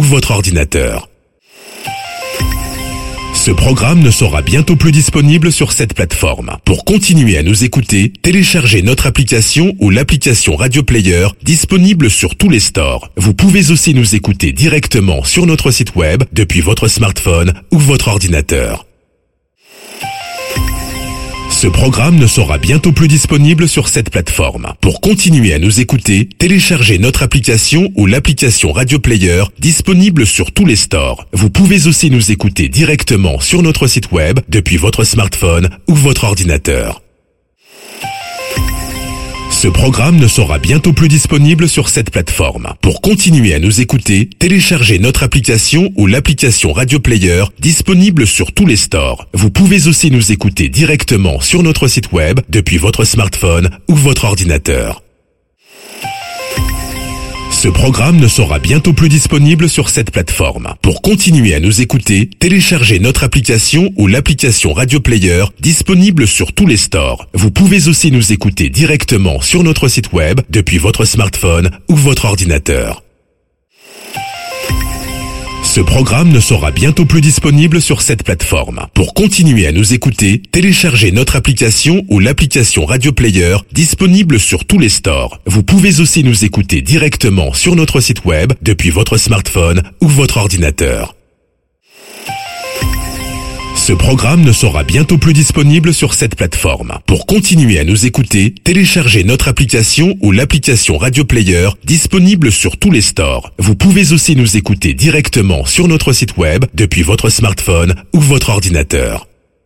votre ordinateur. Ce programme ne sera bientôt plus disponible sur cette plateforme. Pour continuer à nous écouter, téléchargez notre application ou l'application Radio Player disponible sur tous les stores. Vous pouvez aussi nous écouter directement sur notre site web depuis votre smartphone ou votre ordinateur. Ce programme ne sera bientôt plus disponible sur cette plateforme. Pour continuer à nous écouter, téléchargez notre application ou l'application Radio Player disponible sur tous les stores. Vous pouvez aussi nous écouter directement sur notre site web depuis votre smartphone ou votre ordinateur. Ce programme ne sera bientôt plus disponible sur cette plateforme. Pour continuer à nous écouter, téléchargez notre application ou l'application Radio Player disponible sur tous les stores. Vous pouvez aussi nous écouter directement sur notre site web depuis votre smartphone ou votre ordinateur. Ce programme ne sera bientôt plus disponible sur cette plateforme. Pour continuer à nous écouter, téléchargez notre application ou l'application Radio Player disponible sur tous les stores. Vous pouvez aussi nous écouter directement sur notre site web depuis votre smartphone ou votre ordinateur. Ce programme ne sera bientôt plus disponible sur cette plateforme. Pour continuer à nous écouter, téléchargez notre application ou l'application Radio Player disponible sur tous les stores. Vous pouvez aussi nous écouter directement sur notre site web depuis votre smartphone ou votre ordinateur. Ce programme ne sera bientôt plus disponible sur cette plateforme. Pour continuer à nous écouter, téléchargez notre application ou l'application Radio Player disponible sur tous les stores. Vous pouvez aussi nous écouter directement sur notre site web depuis votre smartphone ou votre ordinateur.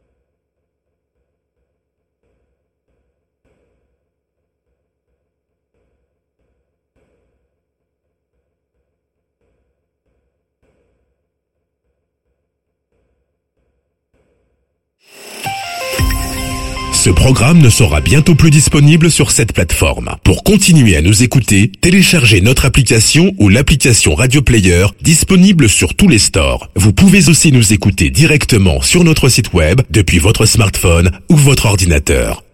Ce programme ne sera bientôt plus disponible sur cette plateforme. Pour continuer à nous écouter, téléchargez notre application ou l'application Radio Player disponible sur tous les stores. Vous pouvez aussi nous écouter directement sur notre site web depuis votre smartphone ou votre ordinateur.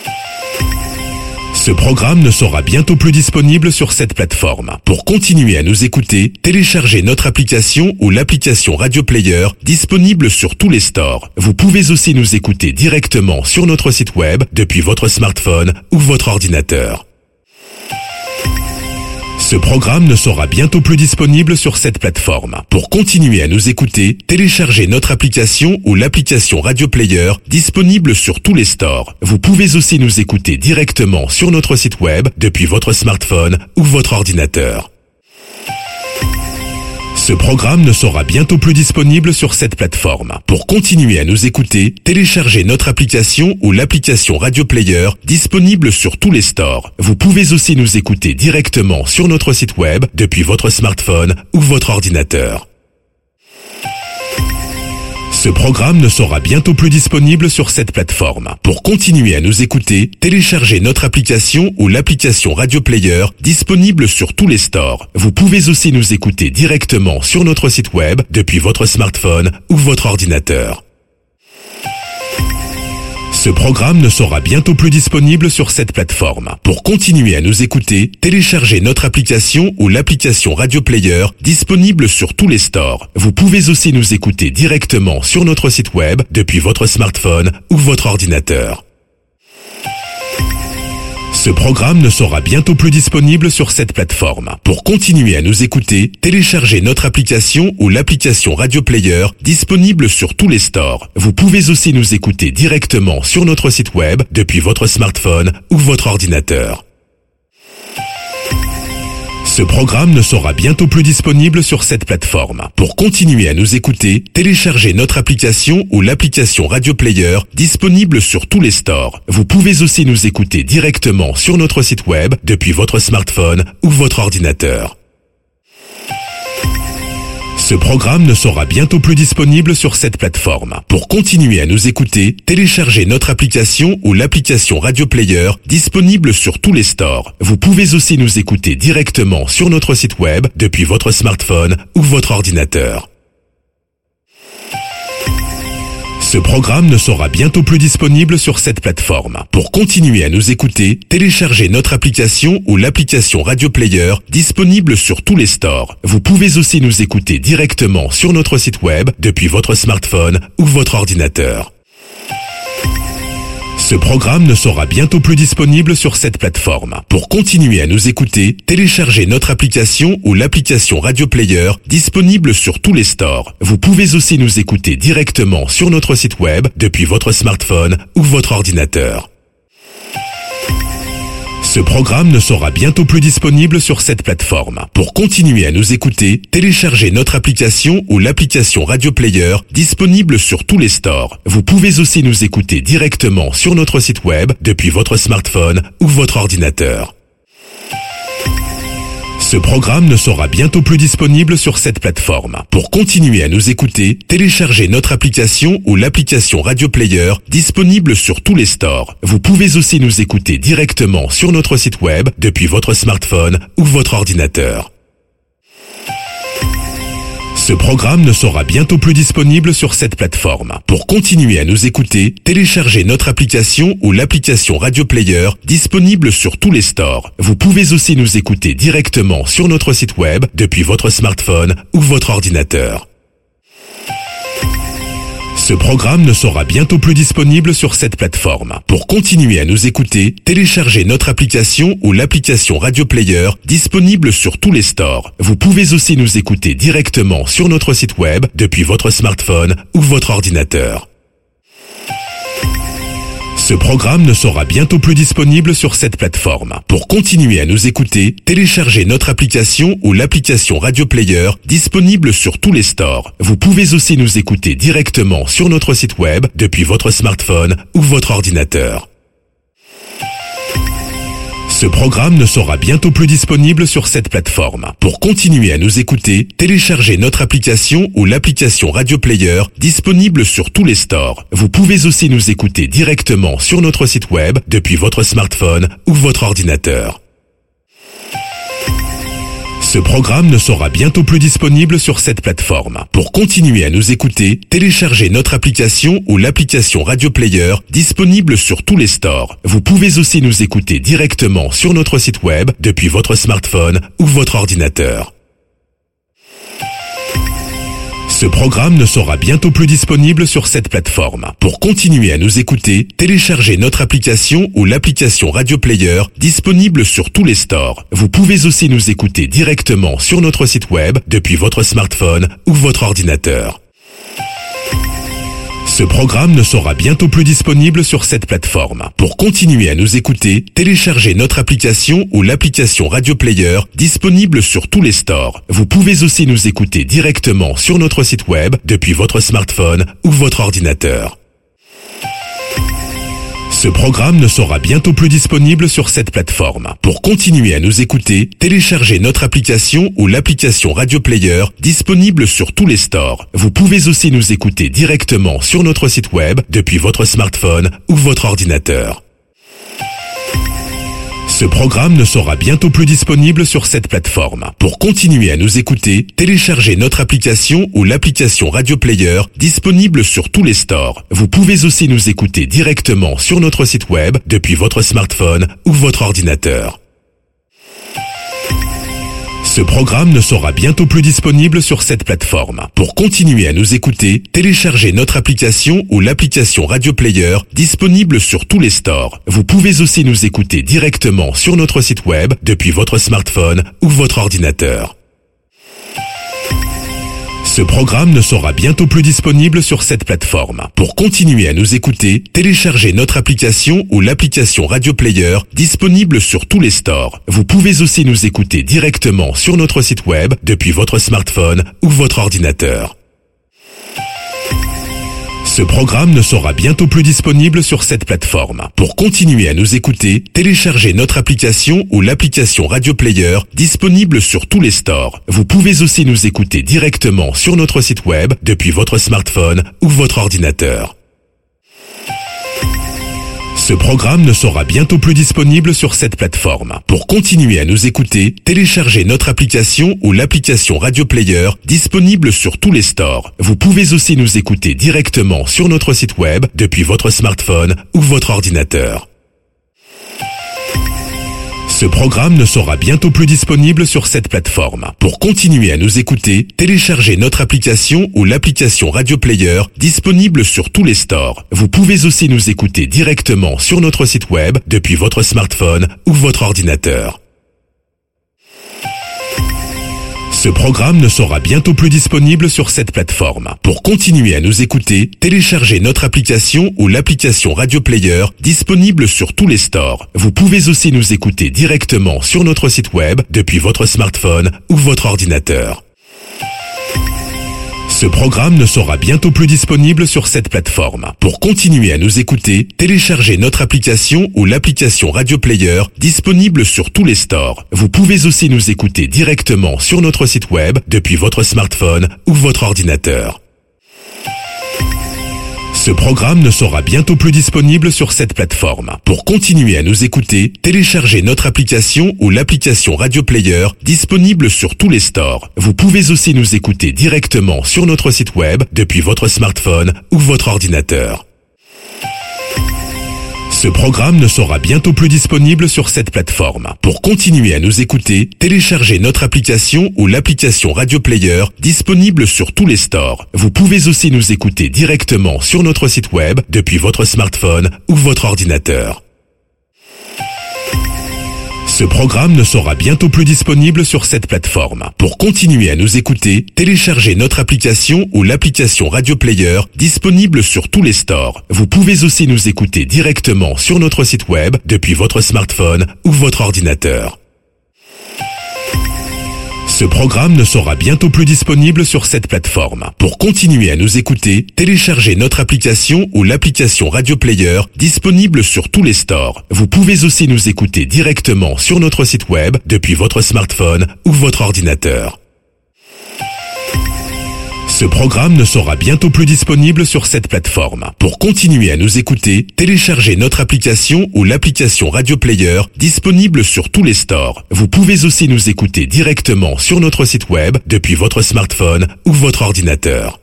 Ce programme ne sera bientôt plus disponible sur cette plateforme. Pour continuer à nous écouter, téléchargez notre application ou l'application Radio Player disponible sur tous les stores. Vous pouvez aussi nous écouter directement sur notre site web depuis votre smartphone ou votre ordinateur. Ce programme ne sera bientôt plus disponible sur cette plateforme. Pour continuer à nous écouter, téléchargez notre application ou l'application Radio Player disponible sur tous les stores. Vous pouvez aussi nous écouter directement sur notre site web depuis votre smartphone ou votre ordinateur. Ce programme ne sera bientôt plus disponible sur cette plateforme. Pour continuer à nous écouter, téléchargez notre application ou l'application Radio Player disponible sur tous les stores. Vous pouvez aussi nous écouter directement sur notre site web depuis votre smartphone ou votre ordinateur. Ce programme ne sera bientôt plus disponible sur cette plateforme. Pour continuer à nous écouter, téléchargez notre application ou l'application Radio Player disponible sur tous les stores. Vous pouvez aussi nous écouter directement sur notre site web depuis votre smartphone ou votre ordinateur. Ce programme ne sera bientôt plus disponible sur cette plateforme. Pour continuer à nous écouter, téléchargez notre application ou l'application Radio Player disponible sur tous les stores. Vous pouvez aussi nous écouter directement sur notre site web depuis votre smartphone ou votre ordinateur. Ce programme ne sera bientôt plus disponible sur cette plateforme. Pour continuer à nous écouter, téléchargez notre application ou l'application Radio Player disponible sur tous les stores. Vous pouvez aussi nous écouter directement sur notre site web depuis votre smartphone ou votre ordinateur. Ce programme ne sera bientôt plus disponible sur cette plateforme. Pour continuer à nous écouter, téléchargez notre application ou l'application Radio Player disponible sur tous les stores. Vous pouvez aussi nous écouter directement sur notre site web depuis votre smartphone ou votre ordinateur. Ce programme ne sera bientôt plus disponible sur cette plateforme. Pour continuer à nous écouter, téléchargez notre application ou l'application Radio Player disponible sur tous les stores. Vous pouvez aussi nous écouter directement sur notre site web depuis votre smartphone ou votre ordinateur. Ce programme ne sera bientôt plus disponible sur cette plateforme. Pour continuer à nous écouter, téléchargez notre application ou l'application Radio Player disponible sur tous les stores. Vous pouvez aussi nous écouter directement sur notre site web depuis votre smartphone ou votre ordinateur. Ce programme ne sera bientôt plus disponible sur cette plateforme. Pour continuer à nous écouter, téléchargez notre application ou l'application Radio Player disponible sur tous les stores. Vous pouvez aussi nous écouter directement sur notre site web depuis votre smartphone ou votre ordinateur. Ce programme ne sera bientôt plus disponible sur cette plateforme. Pour continuer à nous écouter, téléchargez notre application ou l'application Radio Player disponible sur tous les stores. Vous pouvez aussi nous écouter directement sur notre site web depuis votre smartphone ou votre ordinateur. Ce programme ne sera bientôt plus disponible sur cette plateforme. Pour continuer à nous écouter, téléchargez notre application ou l'application Radio Player disponible sur tous les stores. Vous pouvez aussi nous écouter directement sur notre site web depuis votre smartphone ou votre ordinateur. Ce programme ne sera bientôt plus disponible sur cette plateforme. Pour continuer à nous écouter, téléchargez notre application ou l'application Radio Player disponible sur tous les stores. Vous pouvez aussi nous écouter directement sur notre site web depuis votre smartphone ou votre ordinateur. Ce programme ne sera bientôt plus disponible sur cette plateforme. Pour continuer à nous écouter, téléchargez notre application ou l'application Radio Player disponible sur tous les stores. Vous pouvez aussi nous écouter directement sur notre site web depuis votre smartphone ou votre ordinateur. Ce programme ne sera bientôt plus disponible sur cette plateforme. Pour continuer à nous écouter, téléchargez notre application ou l'application Radio Player disponible sur tous les stores. Vous pouvez aussi nous écouter directement sur notre site web depuis votre smartphone ou votre ordinateur. Ce programme ne sera bientôt plus disponible sur cette plateforme. Pour continuer à nous écouter, téléchargez notre application ou l'application Radio Player disponible sur tous les stores. Vous pouvez aussi nous écouter directement sur notre site web depuis votre smartphone ou votre ordinateur. Ce programme ne sera bientôt plus disponible sur cette plateforme. Pour continuer à nous écouter, téléchargez notre application ou l'application Radio Player disponible sur tous les stores. Vous pouvez aussi nous écouter directement sur notre site web depuis votre smartphone ou votre ordinateur. Ce programme ne sera bientôt plus disponible sur cette plateforme. Pour continuer à nous écouter, téléchargez notre application ou l'application Radio Player disponible sur tous les stores. Vous pouvez aussi nous écouter directement sur notre site web depuis votre smartphone ou votre ordinateur. Ce programme ne sera bientôt plus disponible sur cette plateforme. Pour continuer à nous écouter, téléchargez notre application ou l'application Radio Player disponible sur tous les stores. Vous pouvez aussi nous écouter directement sur notre site web depuis votre smartphone ou votre ordinateur. Ce programme ne sera bientôt plus disponible sur cette plateforme. Pour continuer à nous écouter, téléchargez notre application ou l'application Radio Player disponible sur tous les stores. Vous pouvez aussi nous écouter directement sur notre site web depuis votre smartphone ou votre ordinateur. Ce programme ne sera bientôt plus disponible sur cette plateforme. Pour continuer à nous écouter, téléchargez notre application ou l'application Radio Player disponible sur tous les stores. Vous pouvez aussi nous écouter directement sur notre site web depuis votre smartphone ou votre ordinateur. Ce programme ne sera bientôt plus disponible sur cette plateforme. Pour continuer à nous écouter, téléchargez notre application ou l'application Radio Player disponible sur tous les stores. Vous pouvez aussi nous écouter directement sur notre site web depuis votre smartphone ou votre ordinateur. Ce programme ne sera bientôt plus disponible sur cette plateforme. Pour continuer à nous écouter, téléchargez notre application ou l'application Radio Player disponible sur tous les stores. Vous pouvez aussi nous écouter directement sur notre site web depuis votre smartphone ou votre ordinateur. Ce programme ne sera bientôt plus disponible sur cette plateforme. Pour continuer à nous écouter, téléchargez notre application ou l'application Radio Player disponible sur tous les stores. Vous pouvez aussi nous écouter directement sur notre site web depuis votre smartphone ou votre ordinateur. Ce programme ne sera bientôt plus disponible sur cette plateforme. Pour continuer à nous écouter, téléchargez notre application ou l'application Radio Player disponible sur tous les stores. Vous pouvez aussi nous écouter directement sur notre site web depuis votre smartphone ou votre ordinateur. Ce programme ne sera bientôt plus disponible sur cette plateforme. Pour continuer à nous écouter, téléchargez notre application ou l'application Radio Player disponible sur tous les stores. Vous pouvez aussi nous écouter directement sur notre site web depuis votre smartphone ou votre ordinateur. Ce programme ne sera bientôt plus disponible sur cette plateforme. Pour continuer à nous écouter, téléchargez notre application ou l'application Radio Player disponible sur tous les stores. Vous pouvez aussi nous écouter directement sur notre site web depuis votre smartphone ou votre ordinateur. Ce programme ne sera bientôt plus disponible sur cette plateforme. Pour continuer à nous écouter, téléchargez notre application ou l'application Radio Player disponible sur tous les stores. Vous pouvez aussi nous écouter directement sur notre site web depuis votre smartphone ou votre ordinateur. Ce programme ne sera bientôt plus disponible sur cette plateforme. Pour continuer à nous écouter, téléchargez notre application ou l'application Radio Player disponible sur tous les stores. Vous pouvez aussi nous écouter directement sur notre site web depuis votre smartphone ou votre ordinateur. Ce programme ne sera bientôt plus disponible sur cette plateforme. Pour continuer à nous écouter, téléchargez notre application ou l'application Radio Player disponible sur tous les stores. Vous pouvez aussi nous écouter directement sur notre site web depuis votre smartphone ou votre ordinateur. Ce programme ne sera bientôt plus disponible sur cette plateforme. Pour continuer à nous écouter, téléchargez notre application ou l'application Radio Player disponible sur tous les stores. Vous pouvez aussi nous écouter directement sur notre site web depuis votre smartphone ou votre ordinateur. Ce programme ne sera bientôt plus disponible sur cette plateforme. Pour continuer à nous écouter, téléchargez notre application ou l'application Radio Player disponible sur tous les stores. Vous pouvez aussi nous écouter directement sur notre site web depuis votre smartphone ou votre ordinateur. Ce programme ne sera bientôt plus disponible sur cette plateforme. Pour continuer à nous écouter, téléchargez notre application ou l'application Radio Player disponible sur tous les stores. Vous pouvez aussi nous écouter directement sur notre site web depuis votre smartphone ou votre ordinateur.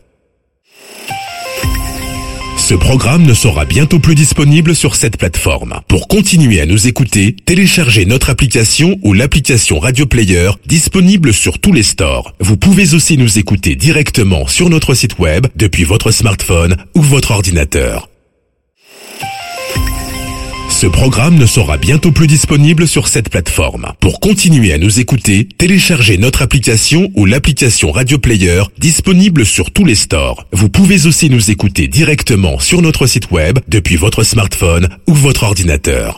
Ce programme ne sera bientôt plus disponible sur cette plateforme. Pour continuer à nous écouter, téléchargez notre application ou l'application Radio Player disponible sur tous les stores. Vous pouvez aussi nous écouter directement sur notre site web depuis votre smartphone ou votre ordinateur. Ce programme ne sera bientôt plus disponible sur cette plateforme. Pour continuer à nous écouter, téléchargez notre application ou l'application Radio Player disponible sur tous les stores. Vous pouvez aussi nous écouter directement sur notre site web depuis votre smartphone ou votre ordinateur.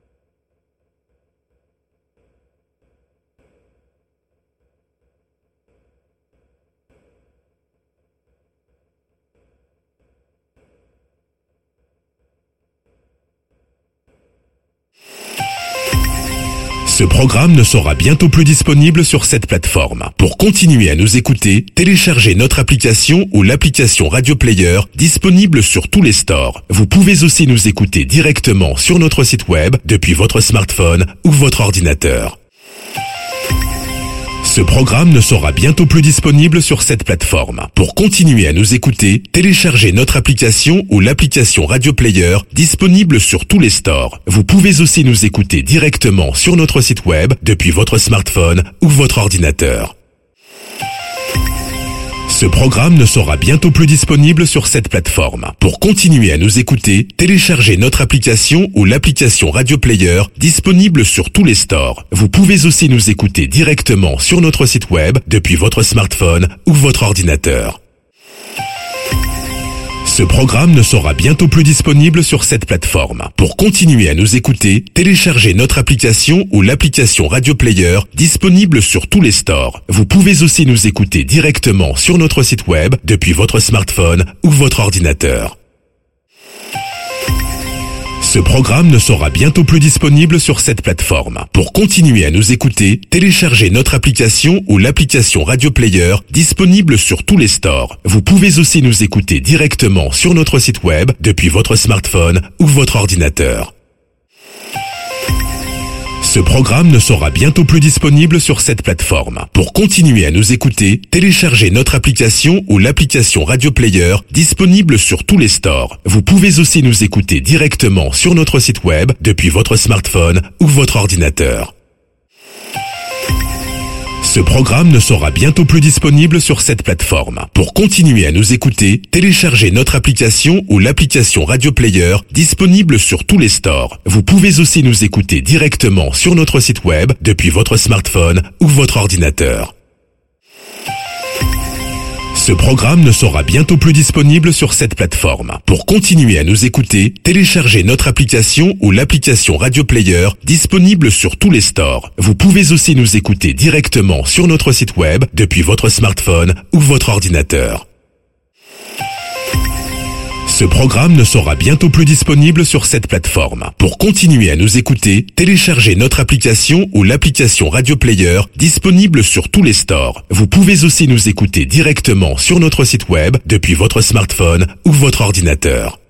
Ce programme ne sera bientôt plus disponible sur cette plateforme. Pour continuer à nous écouter, téléchargez notre application ou l'application Radio Player disponible sur tous les stores. Vous pouvez aussi nous écouter directement sur notre site web depuis votre smartphone ou votre ordinateur. Ce programme ne sera bientôt plus disponible sur cette plateforme. Pour continuer à nous écouter, téléchargez notre application ou l'application Radio Player disponible sur tous les stores. Vous pouvez aussi nous écouter directement sur notre site web depuis votre smartphone ou votre ordinateur. Ce programme ne sera bientôt plus disponible sur cette plateforme. Pour continuer à nous écouter, téléchargez notre application ou l'application Radio Player disponible sur tous les stores. Vous pouvez aussi nous écouter directement sur notre site web depuis votre smartphone ou votre ordinateur. Ce programme ne sera bientôt plus disponible sur cette plateforme. Pour continuer à nous écouter, téléchargez notre application ou l'application Radio Player disponible sur tous les stores. Vous pouvez aussi nous écouter directement sur notre site web depuis votre smartphone ou votre ordinateur. Ce programme ne sera bientôt plus disponible sur cette plateforme. Pour continuer à nous écouter, téléchargez notre application ou l'application Radio Player disponible sur tous les stores. Vous pouvez aussi nous écouter directement sur notre site web depuis votre smartphone ou votre ordinateur. Ce programme ne sera bientôt plus disponible sur cette plateforme. Pour continuer à nous écouter, téléchargez notre application ou l'application Radio Player disponible sur tous les stores. Vous pouvez aussi nous écouter directement sur notre site web depuis votre smartphone ou votre ordinateur. Ce programme ne sera bientôt plus disponible sur cette plateforme. Pour continuer à nous écouter, téléchargez notre application ou l'application Radio Player disponible sur tous les stores. Vous pouvez aussi nous écouter directement sur notre site web depuis votre smartphone ou votre ordinateur. Ce programme ne sera bientôt plus disponible sur cette plateforme. Pour continuer à nous écouter, téléchargez notre application ou l'application Radio Player disponible sur tous les stores. Vous pouvez aussi nous écouter directement sur notre site web depuis votre smartphone ou votre ordinateur. Ce programme ne sera bientôt plus disponible sur cette plateforme. Pour continuer à nous écouter, téléchargez notre application ou l'application Radio Player disponible sur tous les stores. Vous pouvez aussi nous écouter directement sur notre site web depuis votre smartphone ou votre ordinateur.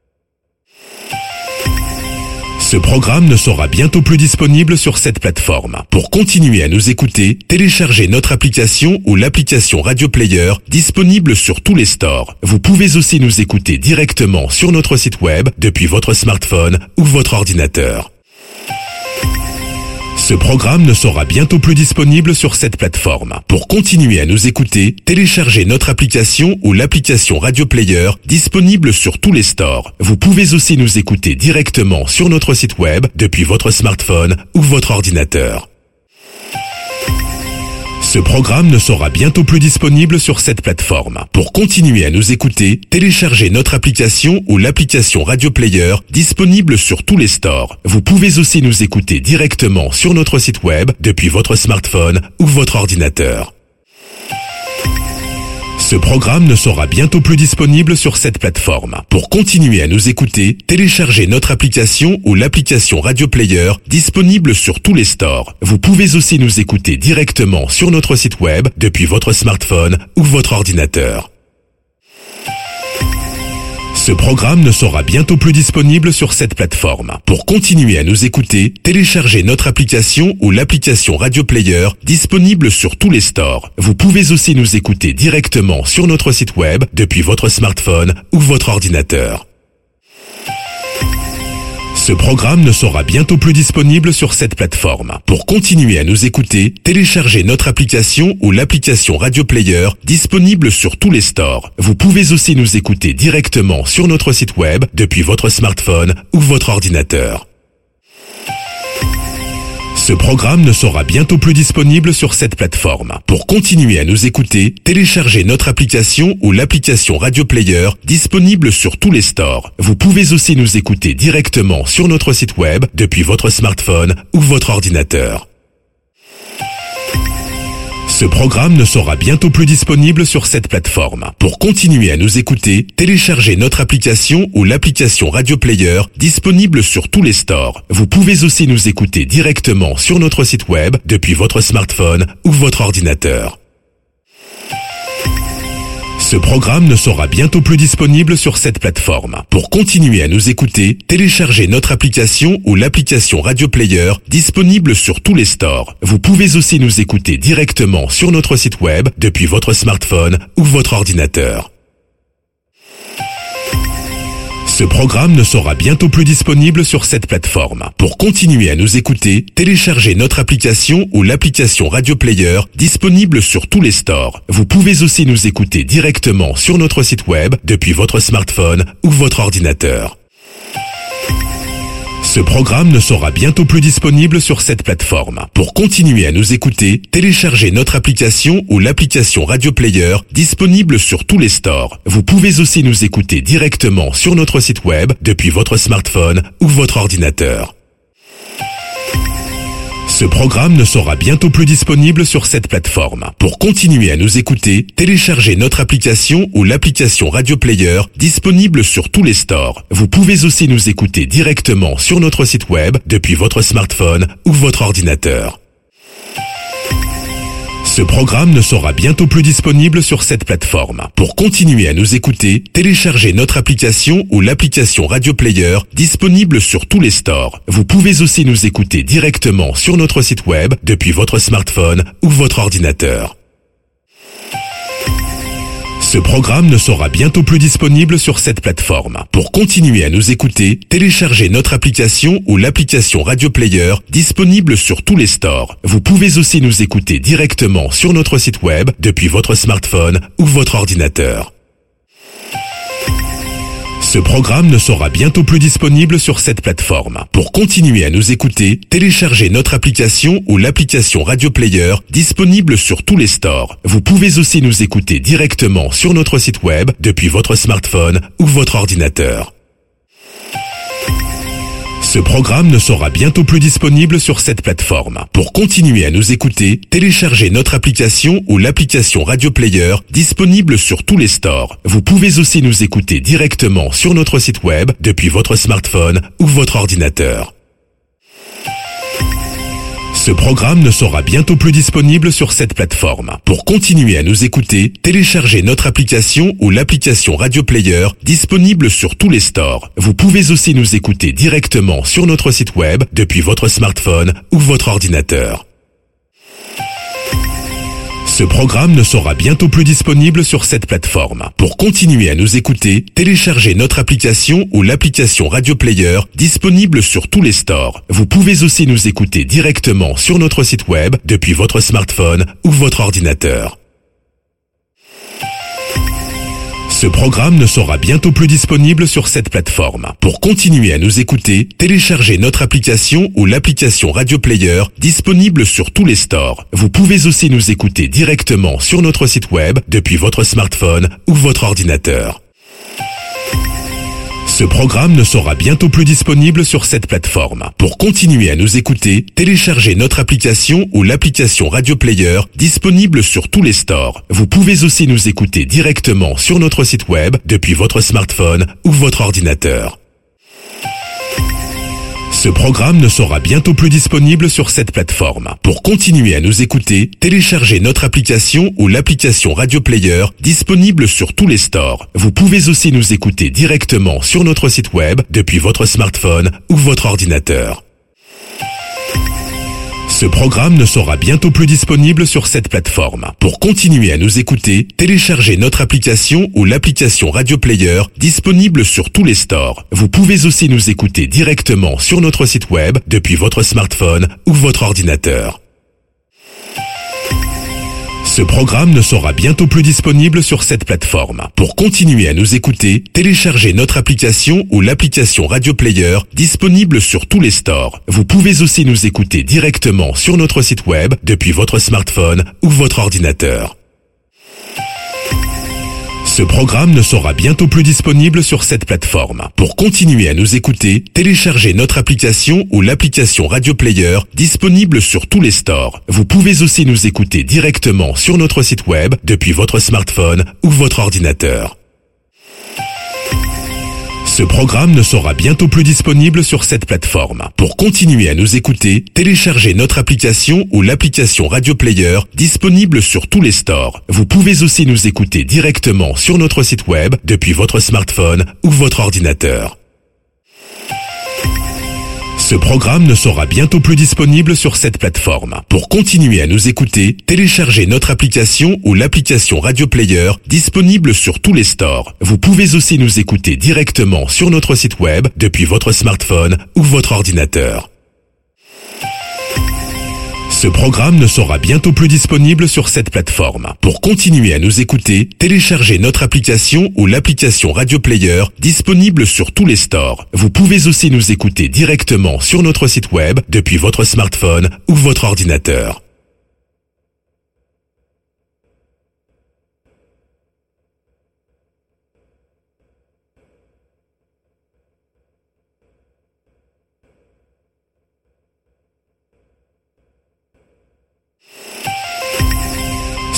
Ce programme ne sera bientôt plus disponible sur cette plateforme. Pour continuer à nous écouter, téléchargez notre application ou l'application Radio Player disponible sur tous les stores. Vous pouvez aussi nous écouter directement sur notre site web depuis votre smartphone ou votre ordinateur. Ce programme ne sera bientôt plus disponible sur cette plateforme. Pour continuer à nous écouter, téléchargez notre application ou l'application Radio Player disponible sur tous les stores. Vous pouvez aussi nous écouter directement sur notre site web depuis votre smartphone ou votre ordinateur. Ce programme ne sera bientôt plus disponible sur cette plateforme. Pour continuer à nous écouter, téléchargez notre application ou l'application Radio Player disponible sur tous les stores. Vous pouvez aussi nous écouter directement sur notre site web depuis votre smartphone ou votre ordinateur. Ce programme ne sera bientôt plus disponible sur cette plateforme. Pour continuer à nous écouter, téléchargez notre application ou l'application Radio Player disponible sur tous les stores. Vous pouvez aussi nous écouter directement sur notre site web depuis votre smartphone ou votre ordinateur. Ce programme ne sera bientôt plus disponible sur cette plateforme. Pour continuer à nous écouter, téléchargez notre application ou l'application Radio Player disponible sur tous les stores. Vous pouvez aussi nous écouter directement sur notre site web depuis votre smartphone ou votre ordinateur. Ce programme ne sera bientôt plus disponible sur cette plateforme. Pour continuer à nous écouter, téléchargez notre application ou l'application Radio Player disponible sur tous les stores. Vous pouvez aussi nous écouter directement sur notre site web depuis votre smartphone ou votre ordinateur. Ce programme ne sera bientôt plus disponible sur cette plateforme. Pour continuer à nous écouter, téléchargez notre application ou l'application Radio Player disponible sur tous les stores. Vous pouvez aussi nous écouter directement sur notre site web depuis votre smartphone ou votre ordinateur. Ce programme ne sera bientôt plus disponible sur cette plateforme. Pour continuer à nous écouter, téléchargez notre application ou l'application Radio Player disponible sur tous les stores. Vous pouvez aussi nous écouter directement sur notre site web depuis votre smartphone ou votre ordinateur. Ce programme ne sera bientôt plus disponible sur cette plateforme. Pour continuer à nous écouter, téléchargez notre application ou l'application Radio Player disponible sur tous les stores. Vous pouvez aussi nous écouter directement sur notre site web depuis votre smartphone ou votre ordinateur. Ce programme ne sera bientôt plus disponible sur cette plateforme. Pour continuer à nous écouter, téléchargez notre application ou l'application Radio Player disponible sur tous les stores. Vous pouvez aussi nous écouter directement sur notre site web depuis votre smartphone ou votre ordinateur. Ce programme ne sera bientôt plus disponible sur cette plateforme. Pour continuer à nous écouter, téléchargez notre application ou l'application Radio Player disponible sur tous les stores. Vous pouvez aussi nous écouter directement sur notre site web depuis votre smartphone ou votre ordinateur. Ce programme ne sera bientôt plus disponible sur cette plateforme. Pour continuer à nous écouter, téléchargez notre application ou l'application Radio Player disponible sur tous les stores. Vous pouvez aussi nous écouter directement sur notre site web depuis votre smartphone ou votre ordinateur. Ce programme ne sera bientôt plus disponible sur cette plateforme. Pour continuer à nous écouter, téléchargez notre application ou l'application Radio Player disponible sur tous les stores. Vous pouvez aussi nous écouter directement sur notre site web depuis votre smartphone ou votre ordinateur. Ce programme ne sera bientôt plus disponible sur cette plateforme. Pour continuer à nous écouter, téléchargez notre application ou l'application Radio Player disponible sur tous les stores. Vous pouvez aussi nous écouter directement sur notre site web depuis votre smartphone ou votre ordinateur. Ce programme ne sera bientôt plus disponible sur cette plateforme. Pour continuer à nous écouter, téléchargez notre application ou l'application Radio Player disponible sur tous les stores. Vous pouvez aussi nous écouter directement sur notre site web depuis votre smartphone ou votre ordinateur. Ce programme ne sera bientôt plus disponible sur cette plateforme. Pour continuer à nous écouter, téléchargez notre application ou l'application Radio Player disponible sur tous les stores. Vous pouvez aussi nous écouter directement sur notre site web depuis votre smartphone ou votre ordinateur. Ce programme ne sera bientôt plus disponible sur cette plateforme. Pour continuer à nous écouter, téléchargez notre application ou l'application Radio Player disponible sur tous les stores. Vous pouvez aussi nous écouter directement sur notre site web depuis votre smartphone ou votre ordinateur. Ce programme ne sera bientôt plus disponible sur cette plateforme. Pour continuer à nous écouter, téléchargez notre application ou l'application Radio Player disponible sur tous les stores. Vous pouvez aussi nous écouter directement sur notre site web depuis votre smartphone ou votre ordinateur. Ce programme ne sera bientôt plus disponible sur cette plateforme. Pour continuer à nous écouter, téléchargez notre application ou l'application Radio Player disponible sur tous les stores. Vous pouvez aussi nous écouter directement sur notre site web depuis votre smartphone ou votre ordinateur. Ce programme ne sera bientôt plus disponible sur cette plateforme. Pour continuer à nous écouter, téléchargez notre application ou l'application Radio Player disponible sur tous les stores. Vous pouvez aussi nous écouter directement sur notre site web depuis votre smartphone ou votre ordinateur. Ce programme ne sera bientôt plus disponible sur cette plateforme. Pour continuer à nous écouter, téléchargez notre application ou l'application Radio Player disponible sur tous les stores. Vous pouvez aussi nous écouter directement sur notre site web depuis votre smartphone ou votre ordinateur. Ce programme ne sera bientôt plus disponible sur cette plateforme. Pour continuer à nous écouter, téléchargez notre application ou l'application Radio Player disponible sur tous les stores. Vous pouvez aussi nous écouter directement sur notre site web depuis votre smartphone ou votre ordinateur. Ce programme ne sera bientôt plus disponible sur cette plateforme. Pour continuer à nous écouter, téléchargez notre application ou l'application Radio Player disponible sur tous les stores. Vous pouvez aussi nous écouter directement sur notre site web depuis votre smartphone ou votre ordinateur. Ce programme ne sera bientôt plus disponible sur cette plateforme. Pour continuer à nous écouter, téléchargez notre application ou l'application Radio Player disponible sur tous les stores. Vous pouvez aussi nous écouter directement sur notre site web depuis votre smartphone ou votre ordinateur. Ce programme ne sera bientôt plus disponible sur cette plateforme. Pour continuer à nous écouter, téléchargez notre application ou l'application Radio Player disponible sur tous les stores. Vous pouvez aussi nous écouter directement sur notre site web depuis votre smartphone ou votre ordinateur. Ce programme ne sera bientôt plus disponible sur cette plateforme. Pour continuer à nous écouter, téléchargez notre application ou l'application Radio Player disponible sur tous les stores. Vous pouvez aussi nous écouter directement sur notre site web depuis votre smartphone ou votre ordinateur. Ce programme ne sera bientôt plus disponible sur cette plateforme. Pour continuer à nous écouter, téléchargez notre application ou l'application Radio Player disponible sur tous les stores. Vous pouvez aussi nous écouter directement sur notre site web depuis votre smartphone ou votre ordinateur.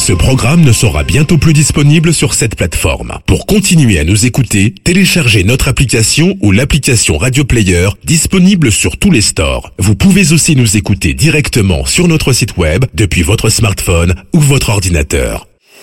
Ce programme ne sera bientôt plus disponible sur cette plateforme. Pour continuer à nous écouter, téléchargez notre application ou l'application Radio Player disponible sur tous les stores. Vous pouvez aussi nous écouter directement sur notre site web depuis votre smartphone ou votre ordinateur.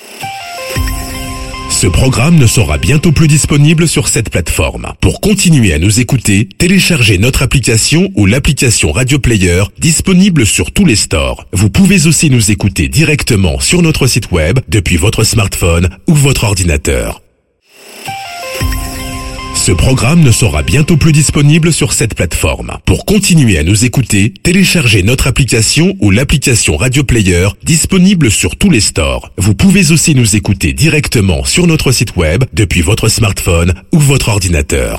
Ce programme ne sera bientôt plus disponible sur cette plateforme. Pour continuer à nous écouter, téléchargez notre application ou l'application Radio Player disponible sur tous les stores. Vous pouvez aussi nous écouter directement sur notre site web depuis votre smartphone ou votre ordinateur. Ce programme ne sera bientôt plus disponible sur cette plateforme. Pour continuer à nous écouter, téléchargez notre application ou l'application Radio Player disponible sur tous les stores. Vous pouvez aussi nous écouter directement sur notre site web depuis votre smartphone ou votre ordinateur.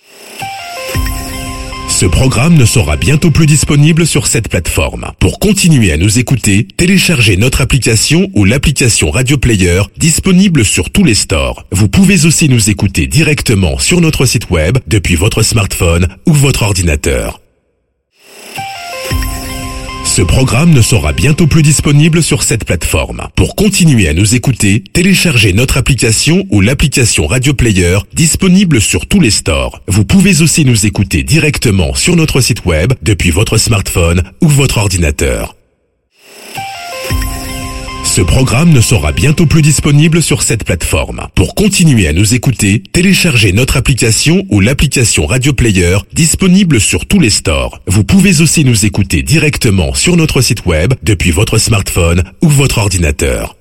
Ce programme ne sera bientôt plus disponible sur cette plateforme. Pour continuer à nous écouter, téléchargez notre application ou l'application Radio Player disponible sur tous les stores. Vous pouvez aussi nous écouter directement sur notre site web depuis votre smartphone ou votre ordinateur. Ce programme ne sera bientôt plus disponible sur cette plateforme. Pour continuer à nous écouter, téléchargez notre application ou l'application Radio Player disponible sur tous les stores. Vous pouvez aussi nous écouter directement sur notre site web depuis votre smartphone ou votre ordinateur. Ce programme ne sera bientôt plus disponible sur cette plateforme. Pour continuer à nous écouter, téléchargez notre application ou l'application Radio Player disponible sur tous les stores. Vous pouvez aussi nous écouter directement sur notre site web depuis votre smartphone ou votre ordinateur.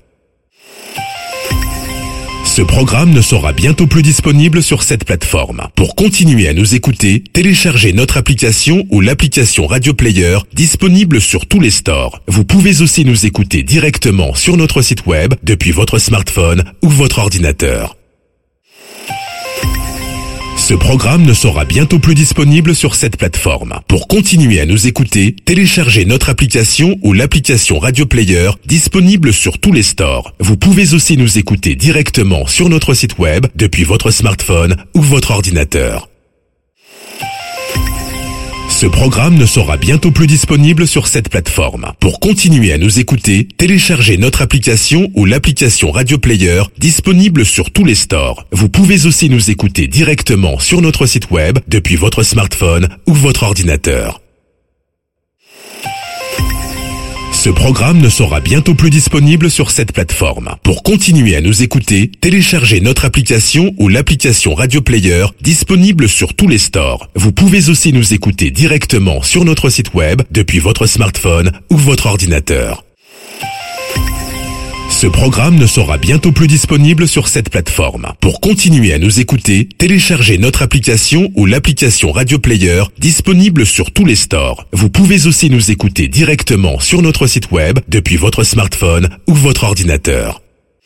Ce programme ne sera bientôt plus disponible sur cette plateforme. Pour continuer à nous écouter, téléchargez notre application ou l'application Radio Player disponible sur tous les stores. Vous pouvez aussi nous écouter directement sur notre site web depuis votre smartphone ou votre ordinateur. Ce programme ne sera bientôt plus disponible sur cette plateforme. Pour continuer à nous écouter, téléchargez notre application ou l'application Radio Player disponible sur tous les stores. Vous pouvez aussi nous écouter directement sur notre site web depuis votre smartphone ou votre ordinateur. Ce programme ne sera bientôt plus disponible sur cette plateforme. Pour continuer à nous écouter, téléchargez notre application ou l'application Radio Player disponible sur tous les stores. Vous pouvez aussi nous écouter directement sur notre site web depuis votre smartphone ou votre ordinateur. Ce programme ne sera bientôt plus disponible sur cette plateforme. Pour continuer à nous écouter, téléchargez notre application ou l'application Radio Player disponible sur tous les stores. Vous pouvez aussi nous écouter directement sur notre site web depuis votre smartphone ou votre ordinateur. Ce programme ne sera bientôt plus disponible sur cette plateforme. Pour continuer à nous écouter, téléchargez notre application ou l'application Radio Player disponible sur tous les stores. Vous pouvez aussi nous écouter directement sur notre site web depuis votre smartphone ou votre ordinateur.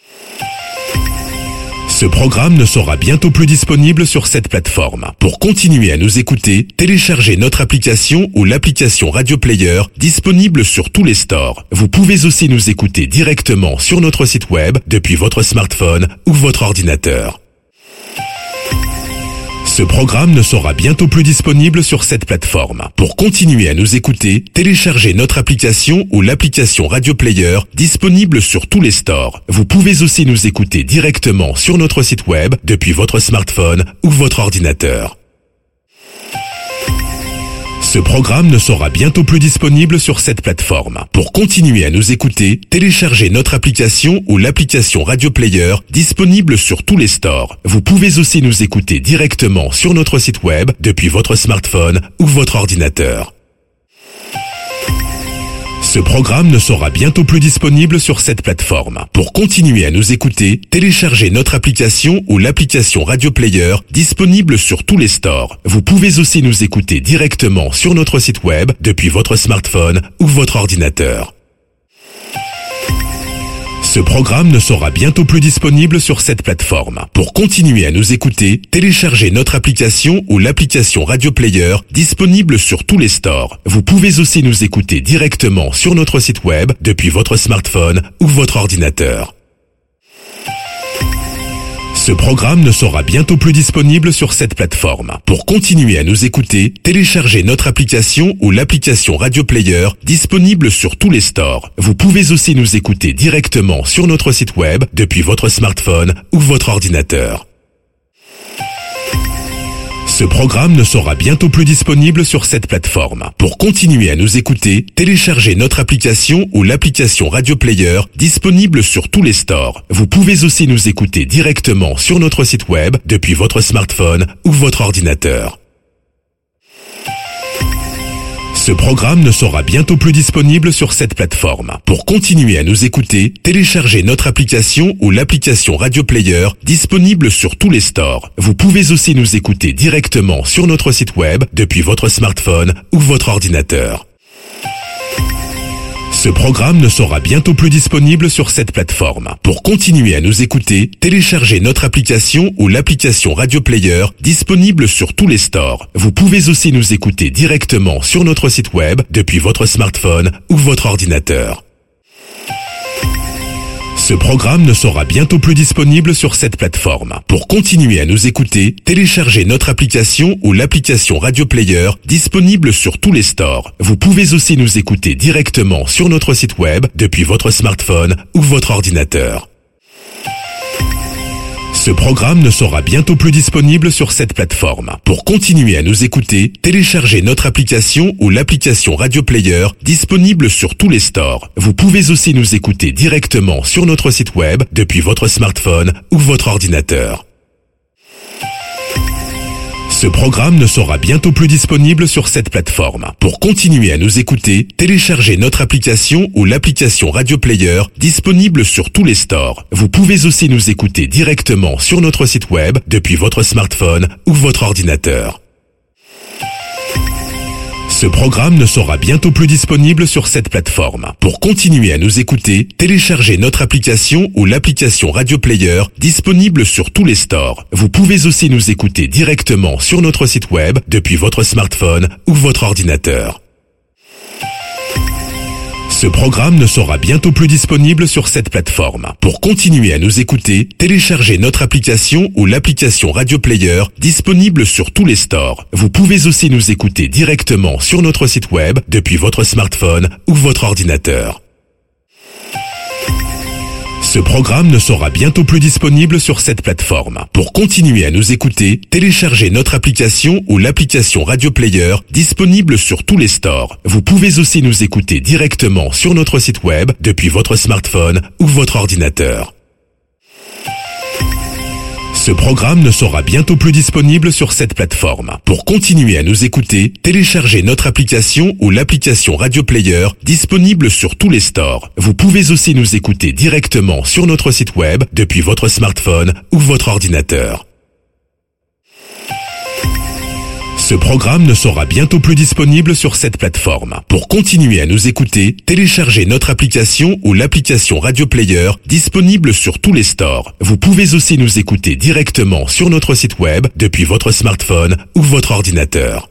Ce programme ne sera bientôt plus disponible sur cette plateforme. Pour continuer à nous écouter, téléchargez notre application ou l'application Radio Player disponible sur tous les stores. Vous pouvez aussi nous écouter directement sur notre site web depuis votre smartphone ou votre ordinateur. Ce programme ne sera bientôt plus disponible sur cette plateforme. Pour continuer à nous écouter, téléchargez notre application ou l'application Radio Player disponible sur tous les stores. Vous pouvez aussi nous écouter directement sur notre site web depuis votre smartphone ou votre ordinateur. Ce programme ne sera bientôt plus disponible sur cette plateforme. Pour continuer à nous écouter, téléchargez notre application ou l'application Radio Player disponible sur tous les stores. Vous pouvez aussi nous écouter directement sur notre site web depuis votre smartphone ou votre ordinateur. Ce programme ne sera bientôt plus disponible sur cette plateforme. Pour continuer à nous écouter, téléchargez notre application ou l'application Radio Player disponible sur tous les stores. Vous pouvez aussi nous écouter directement sur notre site web depuis votre smartphone ou votre ordinateur. Ce programme ne sera bientôt plus disponible sur cette plateforme. Pour continuer à nous écouter, téléchargez notre application ou l'application Radio Player disponible sur tous les stores. Vous pouvez aussi nous écouter directement sur notre site web depuis votre smartphone ou votre ordinateur. Ce programme ne sera bientôt plus disponible sur cette plateforme. Pour continuer à nous écouter, téléchargez notre application ou l'application Radio Player disponible sur tous les stores. Vous pouvez aussi nous écouter directement sur notre site web depuis votre smartphone ou votre ordinateur. Ce programme ne sera bientôt plus disponible sur cette plateforme. Pour continuer à nous écouter, téléchargez notre application ou l'application Radio Player disponible sur tous les stores. Vous pouvez aussi nous écouter directement sur notre site web depuis votre smartphone ou votre ordinateur. Ce programme ne sera bientôt plus disponible sur cette plateforme. Pour continuer à nous écouter, téléchargez notre application ou l'application Radio Player disponible sur tous les stores. Vous pouvez aussi nous écouter directement sur notre site web depuis votre smartphone ou votre ordinateur. Ce programme ne sera bientôt plus disponible sur cette plateforme. Pour continuer à nous écouter, téléchargez notre application ou l'application Radio Player disponible sur tous les stores. Vous pouvez aussi nous écouter directement sur notre site web depuis votre smartphone ou votre ordinateur. Ce programme ne sera bientôt plus disponible sur cette plateforme. Pour continuer à nous écouter, téléchargez notre application ou l'application Radio Player disponible sur tous les stores. Vous pouvez aussi nous écouter directement sur notre site web depuis votre smartphone ou votre ordinateur. Ce programme ne sera bientôt plus disponible sur cette plateforme. Pour continuer à nous écouter, téléchargez notre application ou l'application Radio Player disponible sur tous les stores. Vous pouvez aussi nous écouter directement sur notre site web depuis votre smartphone ou votre ordinateur. Ce programme ne sera bientôt plus disponible sur cette plateforme. Pour continuer à nous écouter, téléchargez notre application ou l'application Radio Player disponible sur tous les stores. Vous pouvez aussi nous écouter directement sur notre site web depuis votre smartphone ou votre ordinateur. Ce programme ne sera bientôt plus disponible sur cette plateforme. Pour continuer à nous écouter, téléchargez notre application ou l'application Radio Player disponible sur tous les stores. Vous pouvez aussi nous écouter directement sur notre site web depuis votre smartphone ou votre ordinateur. Ce programme ne sera bientôt plus disponible sur cette plateforme. Pour continuer à nous écouter, téléchargez notre application ou l'application Radio Player disponible sur tous les stores. Vous pouvez aussi nous écouter directement sur notre site web depuis votre smartphone ou votre ordinateur. Ce programme ne sera bientôt plus disponible sur cette plateforme. Pour continuer à nous écouter, téléchargez notre application ou l'application Radio Player disponible sur tous les stores. Vous pouvez aussi nous écouter directement sur notre site web depuis votre smartphone ou votre ordinateur. Ce programme ne sera bientôt plus disponible sur cette plateforme. Pour continuer à nous écouter, téléchargez notre application ou l'application Radio Player disponible sur tous les stores. Vous pouvez aussi nous écouter directement sur notre site web depuis votre smartphone ou votre ordinateur. Ce programme ne sera bientôt plus disponible sur cette plateforme. Pour continuer à nous écouter, téléchargez notre application ou l'application Radio Player disponible sur tous les stores. Vous pouvez aussi nous écouter directement sur notre site web depuis votre smartphone ou votre ordinateur.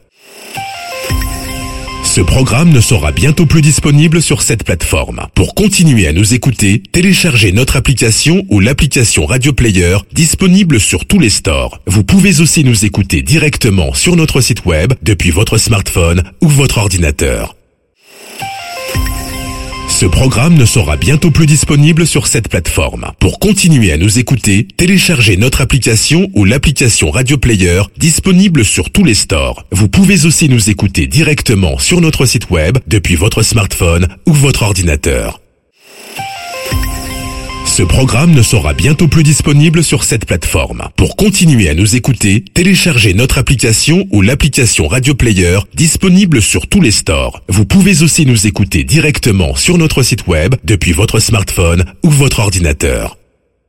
Ce programme ne sera bientôt plus disponible sur cette plateforme. Pour continuer à nous écouter, téléchargez notre application ou l'application Radio Player disponible sur tous les stores. Vous pouvez aussi nous écouter directement sur notre site web depuis votre smartphone ou votre ordinateur. Ce programme ne sera bientôt plus disponible sur cette plateforme. Pour continuer à nous écouter, téléchargez notre application ou l'application Radio Player disponible sur tous les stores. Vous pouvez aussi nous écouter directement sur notre site web depuis votre smartphone ou votre ordinateur. Ce programme ne sera bientôt plus disponible sur cette plateforme. Pour continuer à nous écouter, téléchargez notre application ou l'application Radio Player disponible sur tous les stores. Vous pouvez aussi nous écouter directement sur notre site web depuis votre smartphone ou votre ordinateur.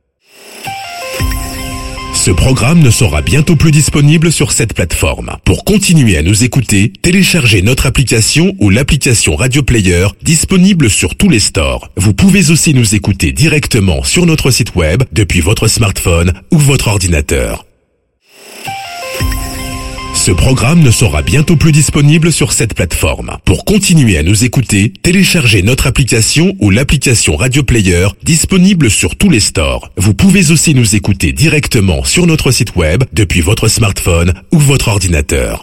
Ce programme ne sera bientôt plus disponible sur cette plateforme. Pour continuer à nous écouter, téléchargez notre application ou l'application Radio Player disponible sur tous les stores. Vous pouvez aussi nous écouter directement sur notre site web depuis votre smartphone ou votre ordinateur. Ce Ce programme ne sera bientôt plus disponible sur cette plateforme. Pour continuer à nous écouter, téléchargez notre application ou l'application Radio Player disponible sur tous les stores. Vous pouvez aussi nous écouter directement sur notre site web depuis votre smartphone ou votre ordinateur.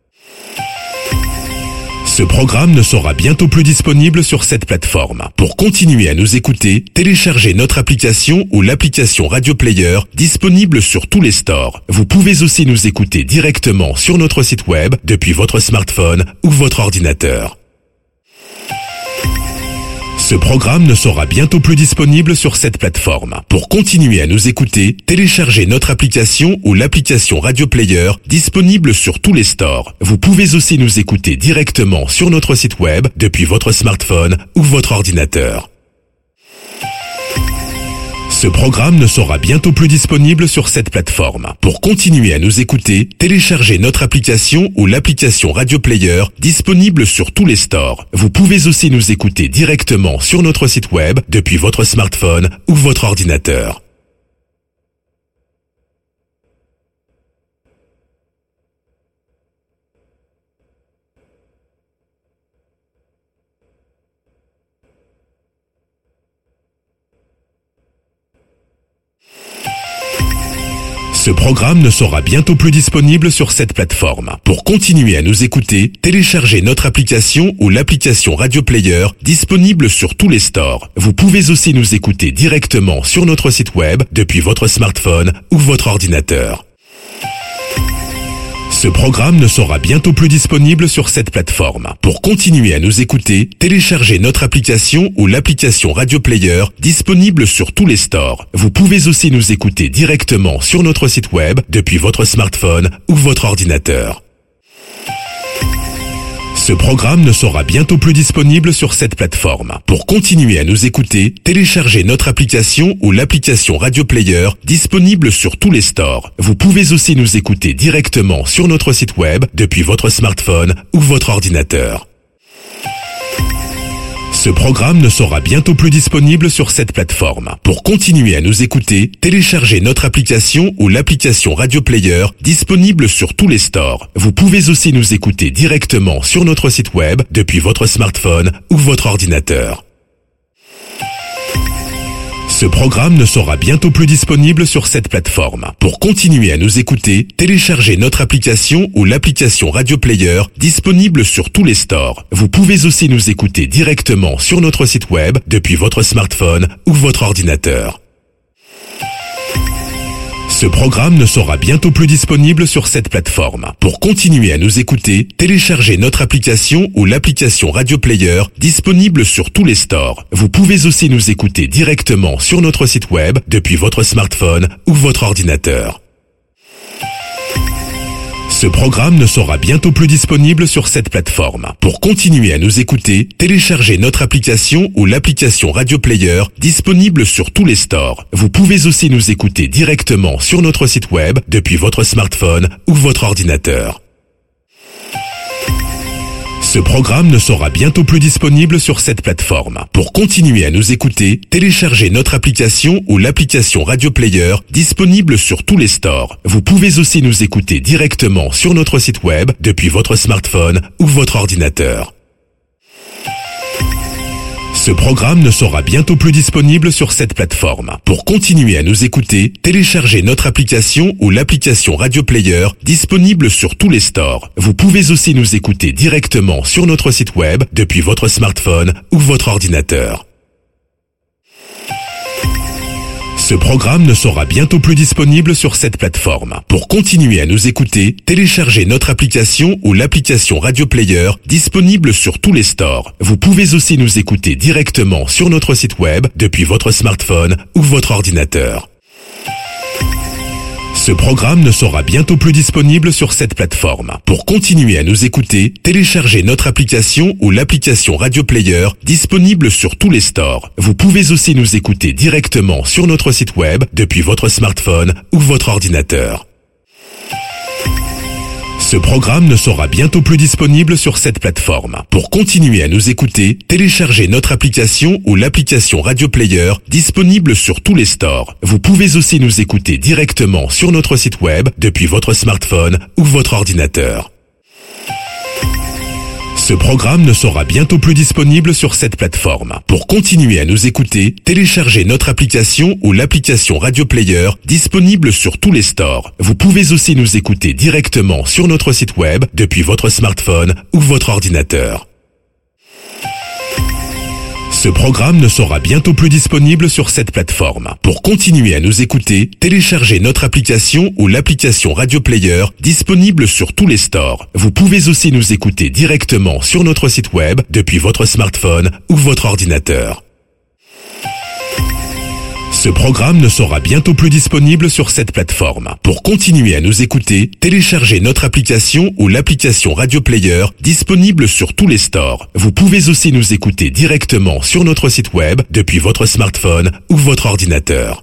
Ce programme ne sera bientôt plus disponible sur cette plateforme. Pour continuer à nous écouter, téléchargez notre application ou l'application Radio Player disponible sur tous les stores. Vous pouvez aussi nous écouter directement sur notre site web depuis votre smartphone ou votre ordinateur. Ce programme ne sera bientôt plus disponible sur cette plateforme. Pour continuer à nous écouter, téléchargez notre application ou l'application Radio Player disponible sur tous les stores. Vous pouvez aussi nous écouter directement sur notre site web depuis votre smartphone ou votre ordinateur. Ce programme ne sera bientôt plus disponible sur cette plateforme. Pour continuer à nous écouter, téléchargez notre application ou l'application Radio Player disponible sur tous les stores. Vous pouvez aussi nous écouter directement sur notre site web depuis votre smartphone ou votre ordinateur. Ce programme ne sera bientôt plus disponible sur cette plateforme. Pour continuer à nous écouter, téléchargez notre application ou l'application Radio Player disponible sur tous les stores. Vous pouvez aussi nous écouter directement sur notre site web depuis votre smartphone ou votre ordinateur. Ce programme ne sera bientôt plus disponible sur cette plateforme. Pour continuer à nous écouter, téléchargez notre application ou l'application Radio Player disponible sur tous les stores. Vous pouvez aussi nous écouter directement sur notre site web depuis votre smartphone ou votre ordinateur. Ce programme ne sera bientôt plus disponible sur cette plateforme. Pour continuer à nous écouter, téléchargez notre application ou l'application Radio Player disponible sur tous les stores. Vous pouvez aussi nous écouter directement sur notre site web depuis votre smartphone ou votre ordinateur. Ce programme ne sera bientôt plus disponible sur cette plateforme. Pour continuer à nous écouter, téléchargez notre application ou l'application Radio Player disponible sur tous les stores. Vous pouvez aussi nous écouter directement sur notre site web depuis votre smartphone ou votre ordinateur. Ce programme ne sera bientôt plus disponible sur cette plateforme. Pour continuer à nous écouter, téléchargez notre application ou l'application Radio Player disponible sur tous les stores. Vous pouvez aussi nous écouter directement sur notre site web depuis votre smartphone ou votre ordinateur. Ce programme ne sera bientôt plus disponible sur cette plateforme. Pour continuer à nous écouter, téléchargez notre application ou l'application Radio Player disponible sur tous les stores. Vous pouvez aussi nous écouter directement sur notre site web depuis votre smartphone ou votre ordinateur. Ce programme ne sera bientôt plus disponible sur cette plateforme. Pour continuer à nous écouter, téléchargez notre application ou l'application Radio Player disponible sur tous les stores. Vous pouvez aussi nous écouter directement sur notre site web depuis votre smartphone ou votre ordinateur. Ce programme ne sera bientôt plus disponible sur cette plateforme. Pour continuer à nous écouter, téléchargez notre application ou l'application Radio Player disponible sur tous les stores. Vous pouvez aussi nous écouter directement sur notre site web depuis votre smartphone ou votre ordinateur. Ce programme ne sera bientôt plus disponible sur cette plateforme. Pour continuer à nous écouter, téléchargez notre application ou l'application Radio Player disponible sur tous les stores. Vous pouvez aussi nous écouter directement sur notre site web depuis votre smartphone ou votre ordinateur. Ce programme ne sera bientôt plus disponible sur cette plateforme. Pour continuer à nous écouter, téléchargez notre application ou l'application Radio Player disponible sur tous les stores. Vous pouvez aussi nous écouter directement sur notre site web depuis votre smartphone ou votre ordinateur. Ce programme ne sera bientôt plus disponible sur cette plateforme. Pour continuer à nous écouter, téléchargez notre application ou l'application Radio Player disponible sur tous les stores. Vous pouvez aussi nous écouter directement sur notre site web depuis votre smartphone ou votre ordinateur. Ce programme ne sera bientôt plus disponible sur cette plateforme. Pour continuer à nous écouter, téléchargez notre application ou l'application Radio Player disponible sur tous les stores. Vous pouvez aussi nous écouter directement sur notre site web depuis votre smartphone ou votre ordinateur. Ce programme ne sera bientôt plus disponible sur cette plateforme. Pour continuer à nous écouter, téléchargez notre application ou l'application Radio Player disponible sur tous les stores. Vous pouvez aussi nous écouter directement sur notre site web depuis votre smartphone ou votre ordinateur. Ce programme ne sera bientôt plus disponible sur cette plateforme. Pour continuer à nous écouter, téléchargez notre application ou l'application Radio Player disponible sur tous les stores. Vous pouvez aussi nous écouter directement sur notre site web depuis votre smartphone ou votre ordinateur. Ce programme ne sera bientôt plus disponible sur cette plateforme. Pour continuer à nous écouter, téléchargez notre application ou l'application Radio Player disponible sur tous les stores. Vous pouvez aussi nous écouter directement sur notre site web depuis votre smartphone ou votre ordinateur.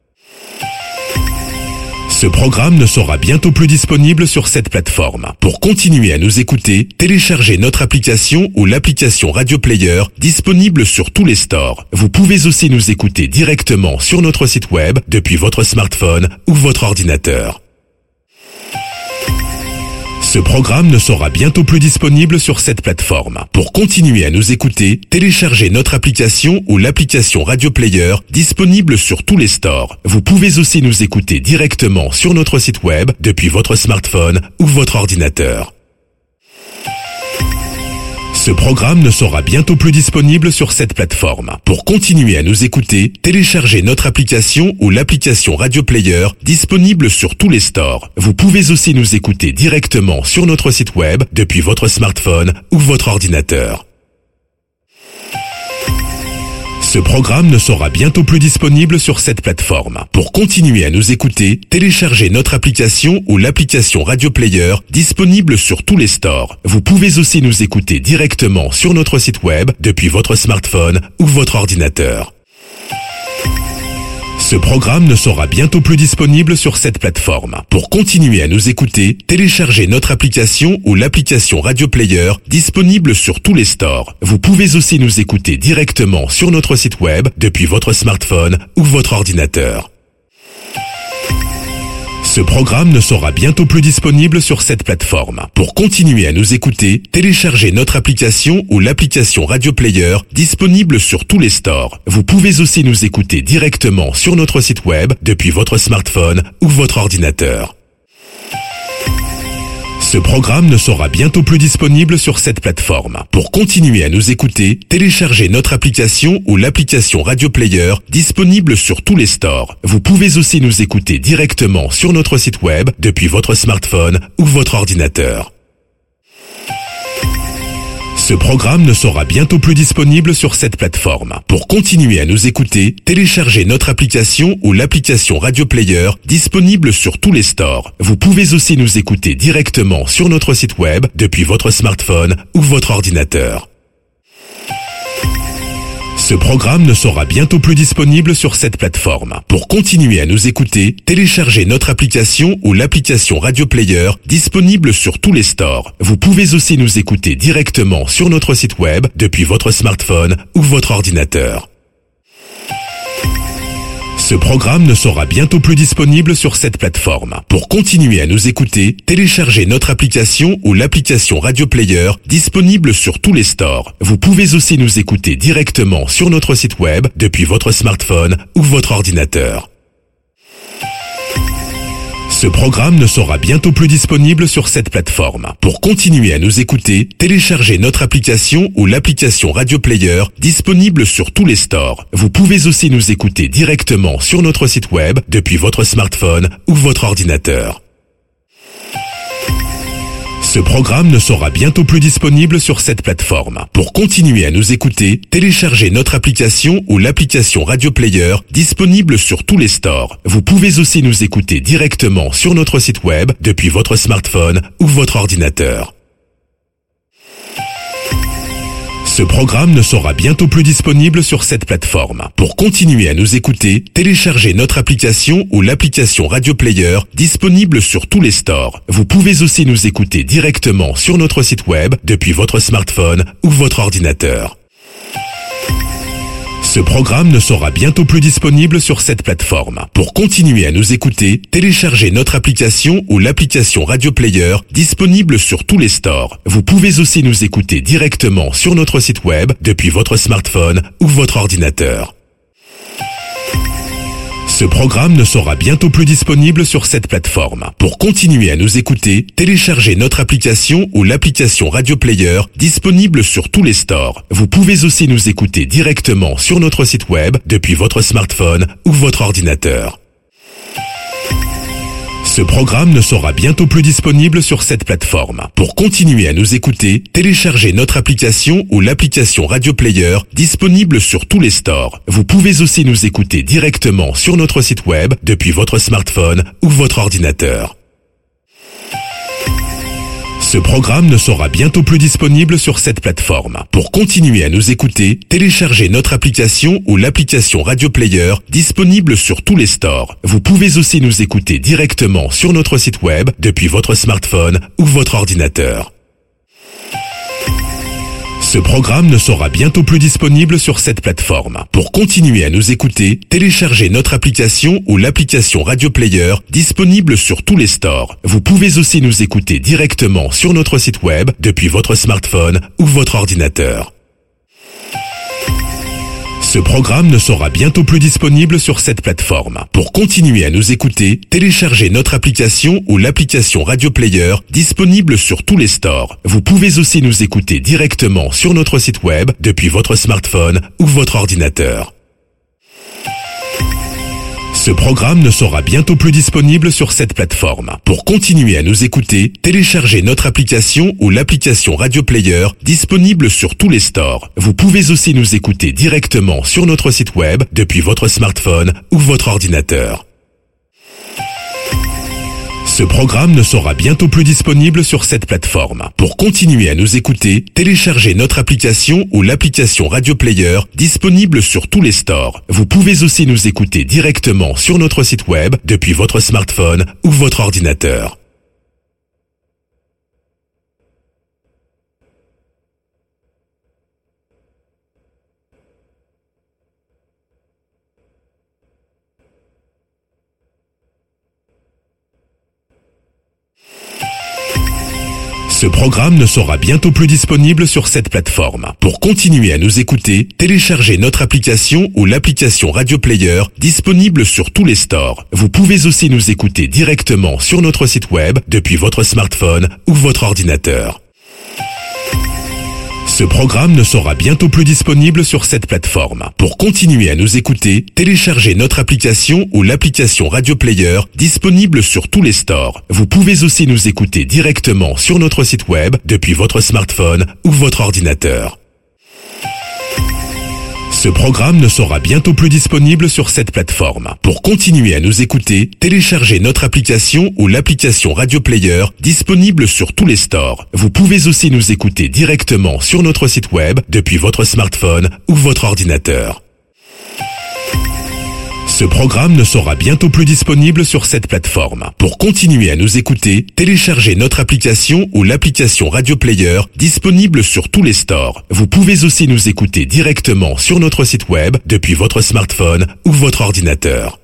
Ce programme ne sera bientôt plus disponible sur cette plateforme. Pour continuer à nous écouter, téléchargez notre application ou l'application Radio Player disponible sur tous les stores. Vous pouvez aussi nous écouter directement sur notre site web depuis votre smartphone ou votre ordinateur. Ce programme ne sera bientôt plus disponible sur cette plateforme. Pour continuer à nous écouter, téléchargez notre application ou l'application Radio Player disponible sur tous les stores. Vous pouvez aussi nous écouter directement sur notre site web depuis votre smartphone ou votre ordinateur. Ce programme ne sera bientôt plus disponible sur cette plateforme. Pour continuer à nous écouter, téléchargez notre application ou l'application Radio Player disponible sur tous les stores. Vous pouvez aussi nous écouter directement sur notre site web depuis votre smartphone ou votre ordinateur. Ce programme ne sera bientôt plus disponible sur cette plateforme. Pour continuer à nous écouter, téléchargez notre application ou l'application Radio Player disponible sur tous les stores. Vous pouvez aussi nous écouter directement sur notre site web depuis votre smartphone ou votre ordinateur. Ce programme ne sera bientôt plus disponible sur cette plateforme. Pour continuer à nous écouter, téléchargez notre application ou l'application Radio Player disponible sur tous les stores. Vous pouvez aussi nous écouter directement sur notre site web depuis votre smartphone ou votre ordinateur. Ce programme ne sera bientôt plus disponible sur cette plateforme. Pour continuer à nous écouter, téléchargez notre application ou l'application Radio Player disponible sur tous les stores. Vous pouvez aussi nous écouter directement sur notre site web depuis votre smartphone ou votre ordinateur. Ce programme ne sera bientôt plus disponible sur cette plateforme. Pour continuer à nous écouter, téléchargez notre application ou l'application Radio Player disponible sur tous les stores. Vous pouvez aussi nous écouter directement sur notre site web depuis votre smartphone ou votre ordinateur. Ce programme ne sera bientôt plus disponible sur cette plateforme. Pour continuer à nous écouter, téléchargez notre application ou l'application Radio Player disponible sur tous les stores. Vous pouvez aussi nous écouter directement sur notre site web depuis votre smartphone ou votre ordinateur. Ce programme ne sera bientôt plus disponible sur cette plateforme. Pour continuer à nous écouter, téléchargez notre application ou l'application Radio Player disponible sur tous les stores. Vous pouvez aussi nous écouter directement sur notre site web depuis votre smartphone ou votre ordinateur. Ce programme ne sera bientôt plus disponible sur cette plateforme. Pour continuer à nous écouter, téléchargez notre application ou l'application Radio Player disponible sur tous les stores. Vous pouvez aussi nous écouter directement sur notre site web depuis votre smartphone ou votre ordinateur. Ce programme ne sera bientôt plus disponible sur cette plateforme. Pour continuer à nous écouter, téléchargez notre application ou l'application Radio Player disponible sur tous les stores. Vous pouvez aussi nous écouter directement sur notre site web depuis votre smartphone ou votre ordinateur. Ce programme ne sera bientôt plus disponible sur cette plateforme. Pour continuer à nous écouter, téléchargez notre application ou l'application Radio Player disponible sur tous les stores. Vous pouvez aussi nous écouter directement sur notre site web depuis votre smartphone ou votre ordinateur. Ce programme ne sera bientôt plus disponible sur cette plateforme. Pour continuer à nous écouter, téléchargez notre application ou l'application Radio Player disponible sur tous les stores. Vous pouvez aussi nous écouter directement sur notre site web depuis votre smartphone ou votre ordinateur. Ce programme ne sera bientôt plus disponible sur cette plateforme. Pour continuer à nous écouter, téléchargez notre application ou l'application Radio Player disponible sur tous les stores. Vous pouvez aussi nous écouter directement sur notre site web depuis votre smartphone ou votre ordinateur. Ce programme ne sera bientôt plus disponible sur cette plateforme. Pour continuer à nous écouter, téléchargez notre application ou l'application Radio Player disponible sur tous les stores. Vous pouvez aussi nous écouter directement sur notre site web depuis votre smartphone ou votre ordinateur. Ce programme ne sera bientôt plus disponible sur cette plateforme. Pour continuer à nous écouter, téléchargez notre application ou l'application Radio Player disponible sur tous les stores. Vous pouvez aussi nous écouter directement sur notre site web depuis votre smartphone ou votre ordinateur. Ce programme ne sera bientôt plus disponible sur cette plateforme. Pour continuer à nous écouter, téléchargez notre application ou l'application Radio Player disponible sur tous les stores. Vous pouvez aussi nous écouter directement sur notre site web depuis votre smartphone ou votre ordinateur. Ce programme ne sera bientôt plus disponible sur cette plateforme. Pour continuer à nous écouter, téléchargez notre application ou l'application Radio Player disponible sur tous les stores. Vous pouvez aussi nous écouter directement sur notre site web depuis votre smartphone ou votre ordinateur. Ce programme ne sera bientôt plus disponible sur cette plateforme. Pour continuer à nous écouter, téléchargez notre application ou l'application Radio Player disponible sur tous les stores. Vous pouvez aussi nous écouter directement sur notre site web depuis votre smartphone ou votre ordinateur. Ce programme ne sera bientôt plus disponible sur cette plateforme. Pour continuer à nous écouter, téléchargez notre application ou l'application Radio Player disponible sur tous les stores. Vous pouvez aussi nous écouter directement sur notre site web depuis votre smartphone ou votre ordinateur. Ce programme ne sera bientôt plus disponible sur cette plateforme. Pour continuer à nous écouter, téléchargez notre application ou l'application Radio Player disponible sur tous les stores. Vous pouvez aussi nous écouter directement sur notre site web depuis votre smartphone ou votre ordinateur. Ce programme ne sera bientôt plus disponible sur cette plateforme. Pour continuer à nous écouter, téléchargez notre application ou l'application Radio Player disponible sur tous les stores. Vous pouvez aussi nous écouter directement sur notre site web depuis votre smartphone ou votre ordinateur. Ce programme ne sera bientôt plus disponible sur cette plateforme. Pour continuer à nous écouter, téléchargez notre application ou l'application Radio Player disponible sur tous les stores. Vous pouvez aussi nous écouter directement sur notre site web depuis votre smartphone ou votre ordinateur. Ce programme ne sera bientôt plus disponible sur cette plateforme. Pour continuer à nous écouter, téléchargez notre application ou l'application Radio Player disponible sur tous les stores. Vous pouvez aussi nous écouter directement sur notre site web depuis votre smartphone ou votre ordinateur. Ce programme ne sera bientôt plus disponible sur cette plateforme. Pour continuer à nous écouter, téléchargez notre application ou l'application Radio Player disponible sur tous les stores. Vous pouvez aussi nous écouter directement sur notre site web depuis votre smartphone ou votre ordinateur.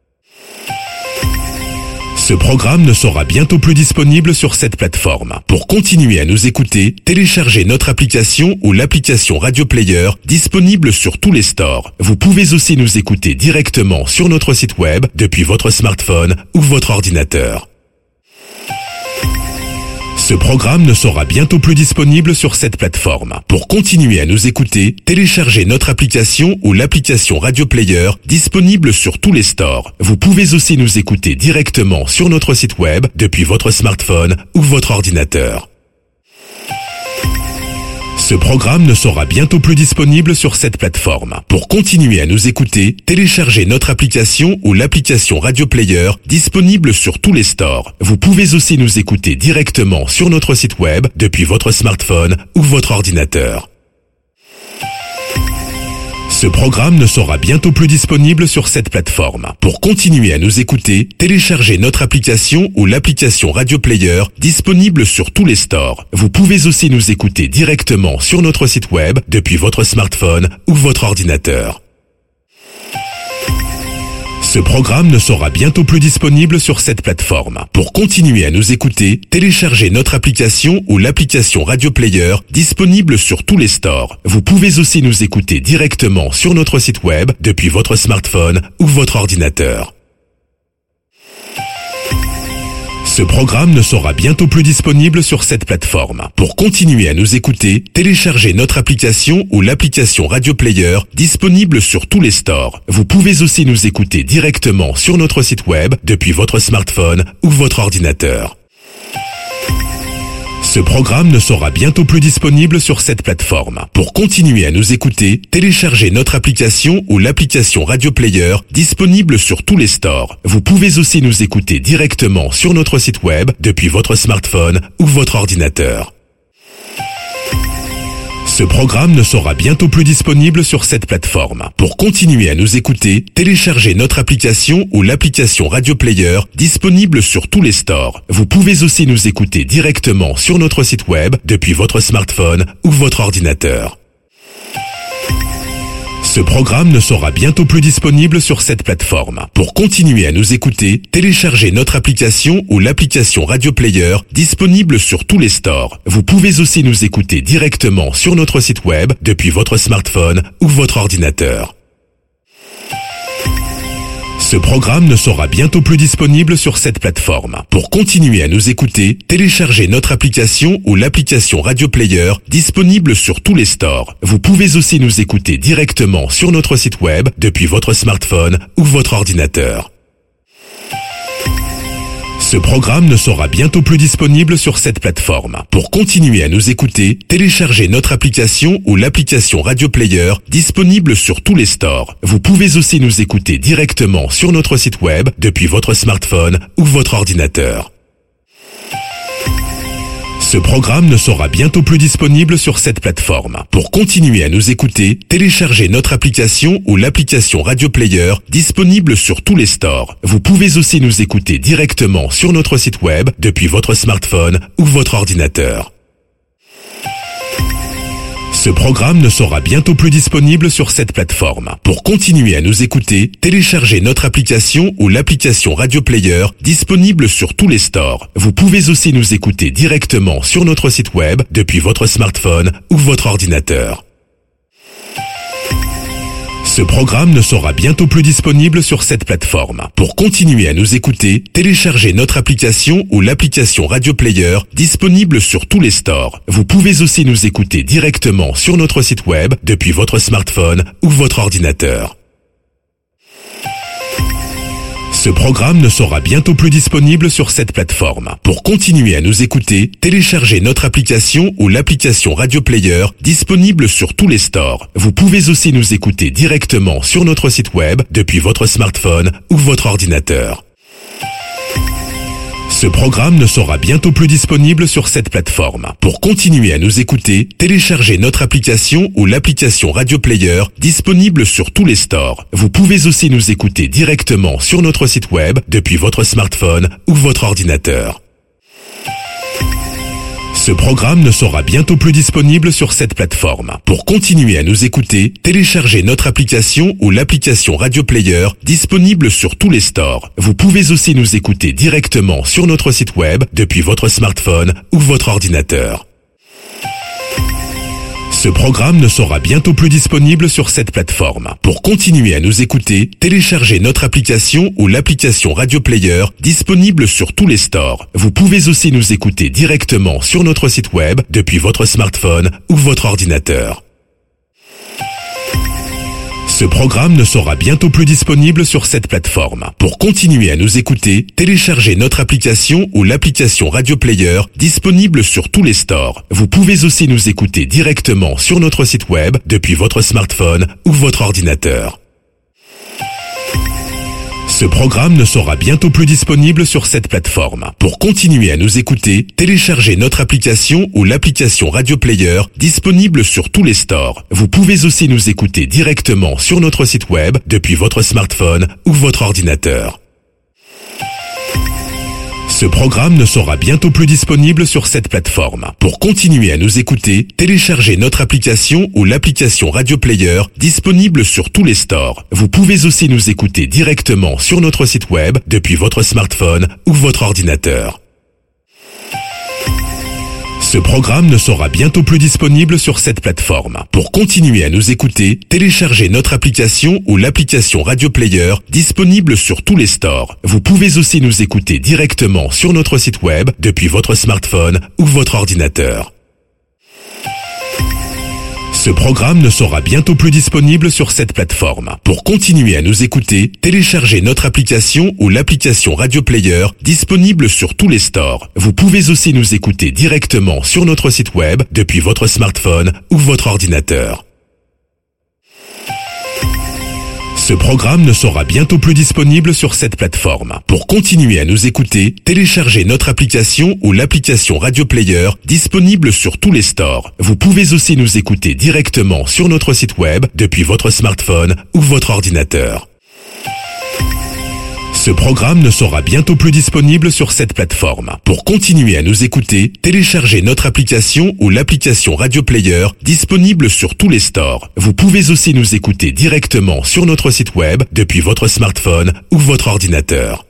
Ce programme ne sera bientôt plus disponible sur cette plateforme. Pour continuer à nous écouter, téléchargez notre application ou l'application Radio Player disponible sur tous les stores. Vous pouvez aussi nous écouter directement sur notre site web depuis votre smartphone ou votre ordinateur. Ce programme ne sera bientôt plus disponible sur cette plateforme. Pour continuer à nous écouter, téléchargez notre application ou l'application Radio Player disponible sur tous les stores. Vous pouvez aussi nous écouter directement sur notre site web depuis votre smartphone ou votre ordinateur. Ce programme ne sera bientôt plus disponible sur cette plateforme. Pour continuer à nous écouter, téléchargez notre application ou l'application Radio Player disponible sur tous les stores. Vous pouvez aussi nous écouter directement sur notre site web depuis votre smartphone ou votre ordinateur. Ce programme ne sera bientôt plus disponible sur cette plateforme. Pour continuer à nous écouter, téléchargez notre application ou l'application Radio Player disponible sur tous les stores. Vous pouvez aussi nous écouter directement sur notre site web depuis votre smartphone ou votre ordinateur. Ce programme ne sera bientôt plus disponible sur cette plateforme. Pour continuer à nous écouter, téléchargez notre application ou l'application Radio Player disponible sur tous les stores. Vous pouvez aussi nous écouter directement sur notre site web depuis votre smartphone ou votre ordinateur. Ce programme ne sera bientôt plus disponible sur cette plateforme. Pour continuer à nous écouter, téléchargez notre application ou l'application Radio Player disponible sur tous les stores. Vous pouvez aussi nous écouter directement sur notre site web depuis votre smartphone ou votre ordinateur. Ce programme ne sera bientôt plus disponible sur cette plateforme. Pour continuer à nous écouter, téléchargez notre application ou l'application Radio Player disponible sur tous les stores. Vous pouvez aussi nous écouter directement sur notre site web depuis votre smartphone ou votre ordinateur. Ce programme ne sera bientôt plus disponible sur cette plateforme. Pour continuer à nous écouter, téléchargez notre application ou l'application Radio Player disponible sur tous les stores. Vous pouvez aussi nous écouter directement sur notre site web depuis votre smartphone ou votre ordinateur. Ce programme ne sera bientôt plus disponible sur cette plateforme. Pour continuer à nous écouter, téléchargez notre application ou l'application Radio Player disponible sur tous les stores. Vous pouvez aussi nous écouter directement sur notre site web depuis votre smartphone ou votre ordinateur. Ce programme ne sera bientôt plus disponible sur cette plateforme. Pour continuer à nous écouter, téléchargez notre application ou l'application Radio Player disponible sur tous les stores. Vous pouvez aussi nous écouter directement sur notre site web depuis votre smartphone ou votre ordinateur. Ce programme ne sera bientôt plus disponible sur cette plateforme. Pour continuer à nous écouter, téléchargez notre application ou l'application Radio Player disponible sur tous les stores. Vous pouvez aussi nous écouter directement sur notre site web depuis votre smartphone ou votre ordinateur. Ce programme ne sera bientôt plus disponible sur cette plateforme. Pour continuer à nous écouter, téléchargez notre application ou l'application Radio Player disponible sur tous les stores. Vous pouvez aussi nous écouter directement sur notre site web depuis votre smartphone ou votre ordinateur. Ce programme ne sera bientôt plus disponible sur cette plateforme. Pour continuer à nous écouter, téléchargez notre application ou l'application Radio Player disponible sur tous les stores. Vous pouvez aussi nous écouter directement sur notre site web depuis votre smartphone ou votre ordinateur. Ce programme ne sera bientôt plus disponible sur cette plateforme. Pour continuer à nous écouter, téléchargez notre application ou l'application Radio Player disponible sur tous les stores. Vous pouvez aussi nous écouter directement sur notre site web depuis votre smartphone ou votre ordinateur. Ce programme ne sera bientôt plus disponible sur cette plateforme. Pour continuer à nous écouter, téléchargez notre application ou l'application Radio Player disponible sur tous les stores. Vous pouvez aussi nous écouter directement sur notre site web depuis votre smartphone ou votre ordinateur. Ce programme ne sera bientôt plus disponible sur cette plateforme. Pour continuer à nous écouter, téléchargez notre application ou l'application Radio Player disponible sur tous les stores. Vous pouvez aussi nous écouter directement sur notre site web depuis votre smartphone ou votre ordinateur. Ce programme ne sera bientôt plus disponible sur cette plateforme. Pour continuer à nous écouter, téléchargez notre application ou l'application Radio Player disponible sur tous les stores. Vous pouvez aussi nous écouter directement sur notre site web depuis votre smartphone ou votre ordinateur. Ce programme ne sera bientôt plus disponible sur cette plateforme. Pour continuer à nous écouter, téléchargez notre application ou l'application Radio Player disponible sur tous les stores. Vous pouvez aussi nous écouter directement sur notre site web depuis votre smartphone ou votre ordinateur. Ce programme ne sera bientôt plus disponible sur cette plateforme. Pour continuer à nous écouter, téléchargez notre application ou l'application Radio Player disponible sur tous les stores. Vous pouvez aussi nous écouter directement sur notre site web depuis votre smartphone ou votre ordinateur. Ce programme ne sera bientôt plus disponible sur cette plateforme. Pour continuer à nous écouter, téléchargez notre application ou l'application Radio Player disponible sur tous les stores. Vous pouvez aussi nous écouter directement sur notre site web depuis votre smartphone ou votre ordinateur. Ce programme ne sera bientôt plus disponible sur cette plateforme. Pour continuer à nous écouter, téléchargez notre application ou l'application Radio Player disponible sur tous les stores. Vous pouvez aussi nous écouter directement sur notre site web depuis votre smartphone ou votre ordinateur. Ce programme ne sera bientôt plus disponible sur cette plateforme. Pour continuer à nous écouter, téléchargez notre application ou l'application Radio Player disponible sur tous les stores. Vous pouvez aussi nous écouter directement sur notre site web depuis votre smartphone ou votre ordinateur. Ce programme ne sera bientôt plus disponible sur cette plateforme. Pour continuer à nous écouter, téléchargez notre application ou l'application Radio Player disponible sur tous les stores. Vous pouvez aussi nous écouter directement sur notre site web depuis votre smartphone ou votre ordinateur. Ce programme ne sera bientôt plus disponible sur cette plateforme. Pour continuer à nous écouter, téléchargez notre application ou l'application Radio Player disponible sur tous les stores. Vous pouvez aussi nous écouter directement sur notre site web depuis votre smartphone ou votre ordinateur. Ce programme ne sera bientôt plus disponible sur cette plateforme. Pour continuer à nous écouter, téléchargez notre application ou l'application Radio Player disponible sur tous les stores. Vous pouvez aussi nous écouter directement sur notre site web depuis votre smartphone ou votre ordinateur.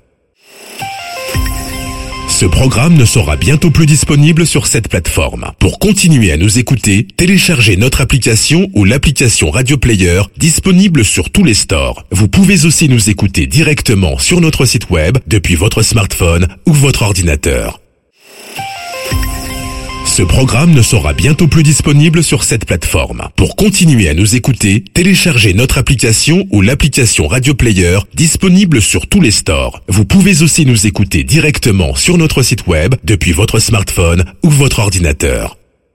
Ce programme ne sera bientôt plus disponible sur cette plateforme. Pour continuer à nous écouter, téléchargez notre application ou l'application Radio Player disponible sur tous les stores. Vous pouvez aussi nous écouter directement sur notre site web depuis votre smartphone ou votre ordinateur. Ce programme ne sera bientôt plus disponible sur cette plateforme. Pour continuer à nous écouter, téléchargez notre application ou l'application Radio Player disponible sur tous les stores. Vous pouvez aussi nous écouter directement sur notre site web depuis votre smartphone ou votre ordinateur.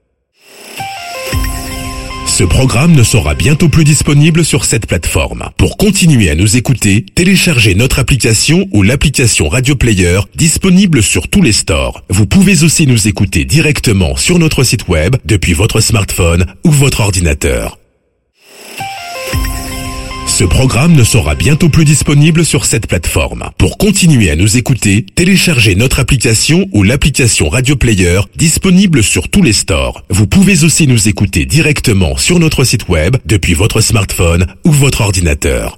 Ce programme ne sera bientôt plus disponible sur cette plateforme. Pour continuer à nous écouter, téléchargez notre application ou l'application Radio Player disponible sur tous les stores. Vous pouvez aussi nous écouter directement sur notre site web depuis votre smartphone ou votre ordinateur. Ce programme ne sera bientôt plus disponible sur cette plateforme. Pour continuer à nous écouter, téléchargez notre application ou l'application Radio Player disponible sur tous les stores. Vous pouvez aussi nous écouter directement sur notre site web depuis votre smartphone ou votre ordinateur.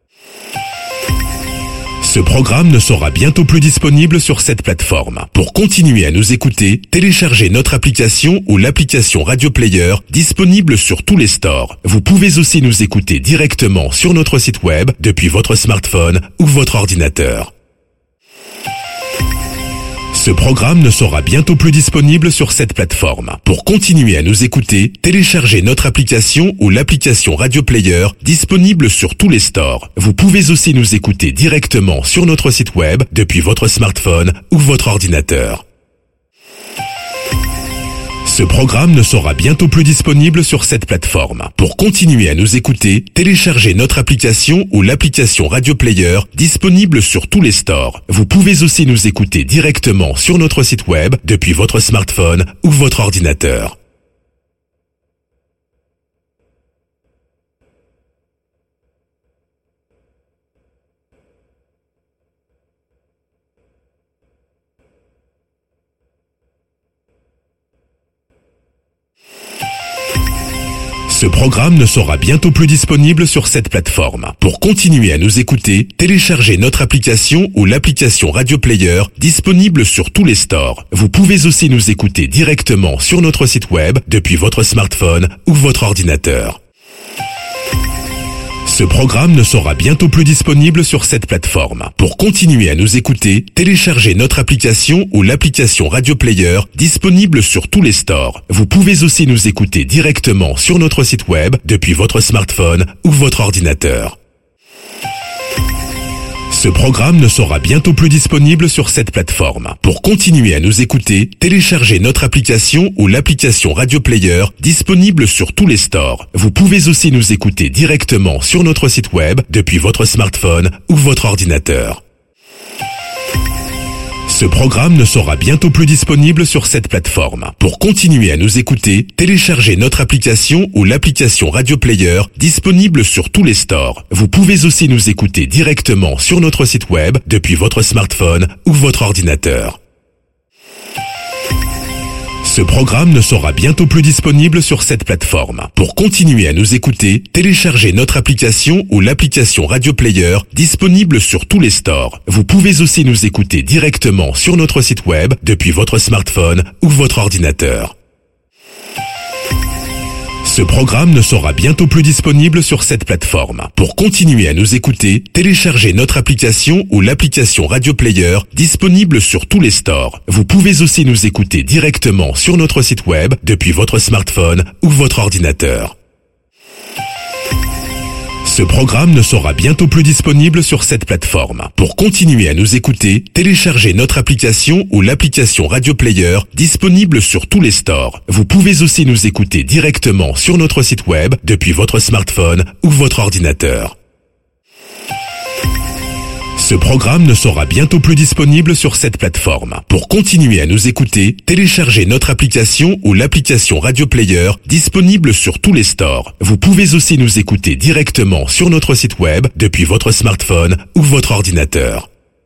Ce programme ne sera bientôt plus disponible sur cette plateforme. Pour continuer à nous écouter, téléchargez notre application ou l'application Radio Player disponible sur tous les stores. Vous pouvez aussi nous écouter directement sur notre site web depuis votre smartphone ou votre ordinateur. Ce programme ne sera bientôt plus disponible sur cette plateforme. Pour continuer à nous écouter, téléchargez notre application ou l'application Radio Player disponible sur tous les stores. Vous pouvez aussi nous écouter directement sur notre site web depuis votre smartphone ou votre ordinateur. Ce programme ne sera bientôt plus disponible sur cette plateforme. Pour continuer à nous écouter, téléchargez notre application ou l'application Radio Player disponible sur tous les stores. Vous pouvez aussi nous écouter directement sur notre site web depuis votre smartphone ou votre ordinateur. Ce programme ne sera bientôt plus disponible sur cette plateforme. Pour continuer à nous écouter, téléchargez notre application ou l'application Radio Player disponible sur tous les stores. Vous pouvez aussi nous écouter directement sur notre site web depuis votre smartphone ou votre ordinateur. Ce programme ne sera bientôt plus disponible sur cette plateforme. Pour continuer à nous écouter, téléchargez notre application ou l'application Radio Player disponible sur tous les stores. Vous pouvez aussi nous écouter directement sur notre site web depuis votre smartphone ou votre ordinateur. Ce programme ne sera bientôt plus disponible sur cette plateforme. Pour continuer à nous écouter, téléchargez notre application ou l'application Radio Player disponible sur tous les stores. Vous pouvez aussi nous écouter directement sur notre site web depuis votre smartphone ou votre ordinateur. Ce programme ne sera bientôt plus disponible sur cette plateforme. Pour continuer à nous écouter, téléchargez notre application ou l'application Radio Player disponible sur tous les stores. Vous pouvez aussi nous écouter directement sur notre site web depuis votre smartphone ou votre ordinateur. Ce programme ne sera bientôt plus disponible sur cette plateforme. Pour continuer à nous écouter, téléchargez notre application ou l'application Radio Player disponible sur tous les stores. Vous pouvez aussi nous écouter directement sur notre site web depuis votre smartphone ou votre ordinateur. Ce programme ne sera bientôt plus disponible sur cette plateforme. Pour continuer à nous écouter, téléchargez notre application ou l'application Radio Player disponible sur tous les stores. Vous pouvez aussi nous écouter directement sur notre site web depuis votre smartphone ou votre ordinateur. Ce programme ne sera bientôt plus disponible sur cette plateforme. Pour continuer à nous écouter, téléchargez notre application ou l'application Radio Player disponible sur tous les stores. Vous pouvez aussi nous écouter directement sur notre site web depuis votre smartphone ou votre ordinateur. Ce programme ne sera bientôt plus disponible sur cette plateforme. Pour continuer à nous écouter, téléchargez notre application ou l'application Radio Player disponible sur tous les stores. Vous pouvez aussi nous écouter directement sur notre site web depuis votre smartphone ou votre ordinateur.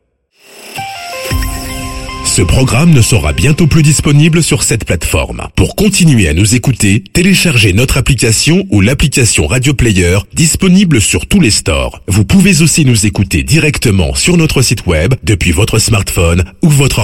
Ce programme ne sera bientôt plus disponible sur cette plateforme. Pour continuer à nous écouter, téléchargez notre application ou l'application Radio Player disponible sur tous les stores. Vous pouvez aussi nous écouter directement sur notre site web depuis votre smartphone ou votre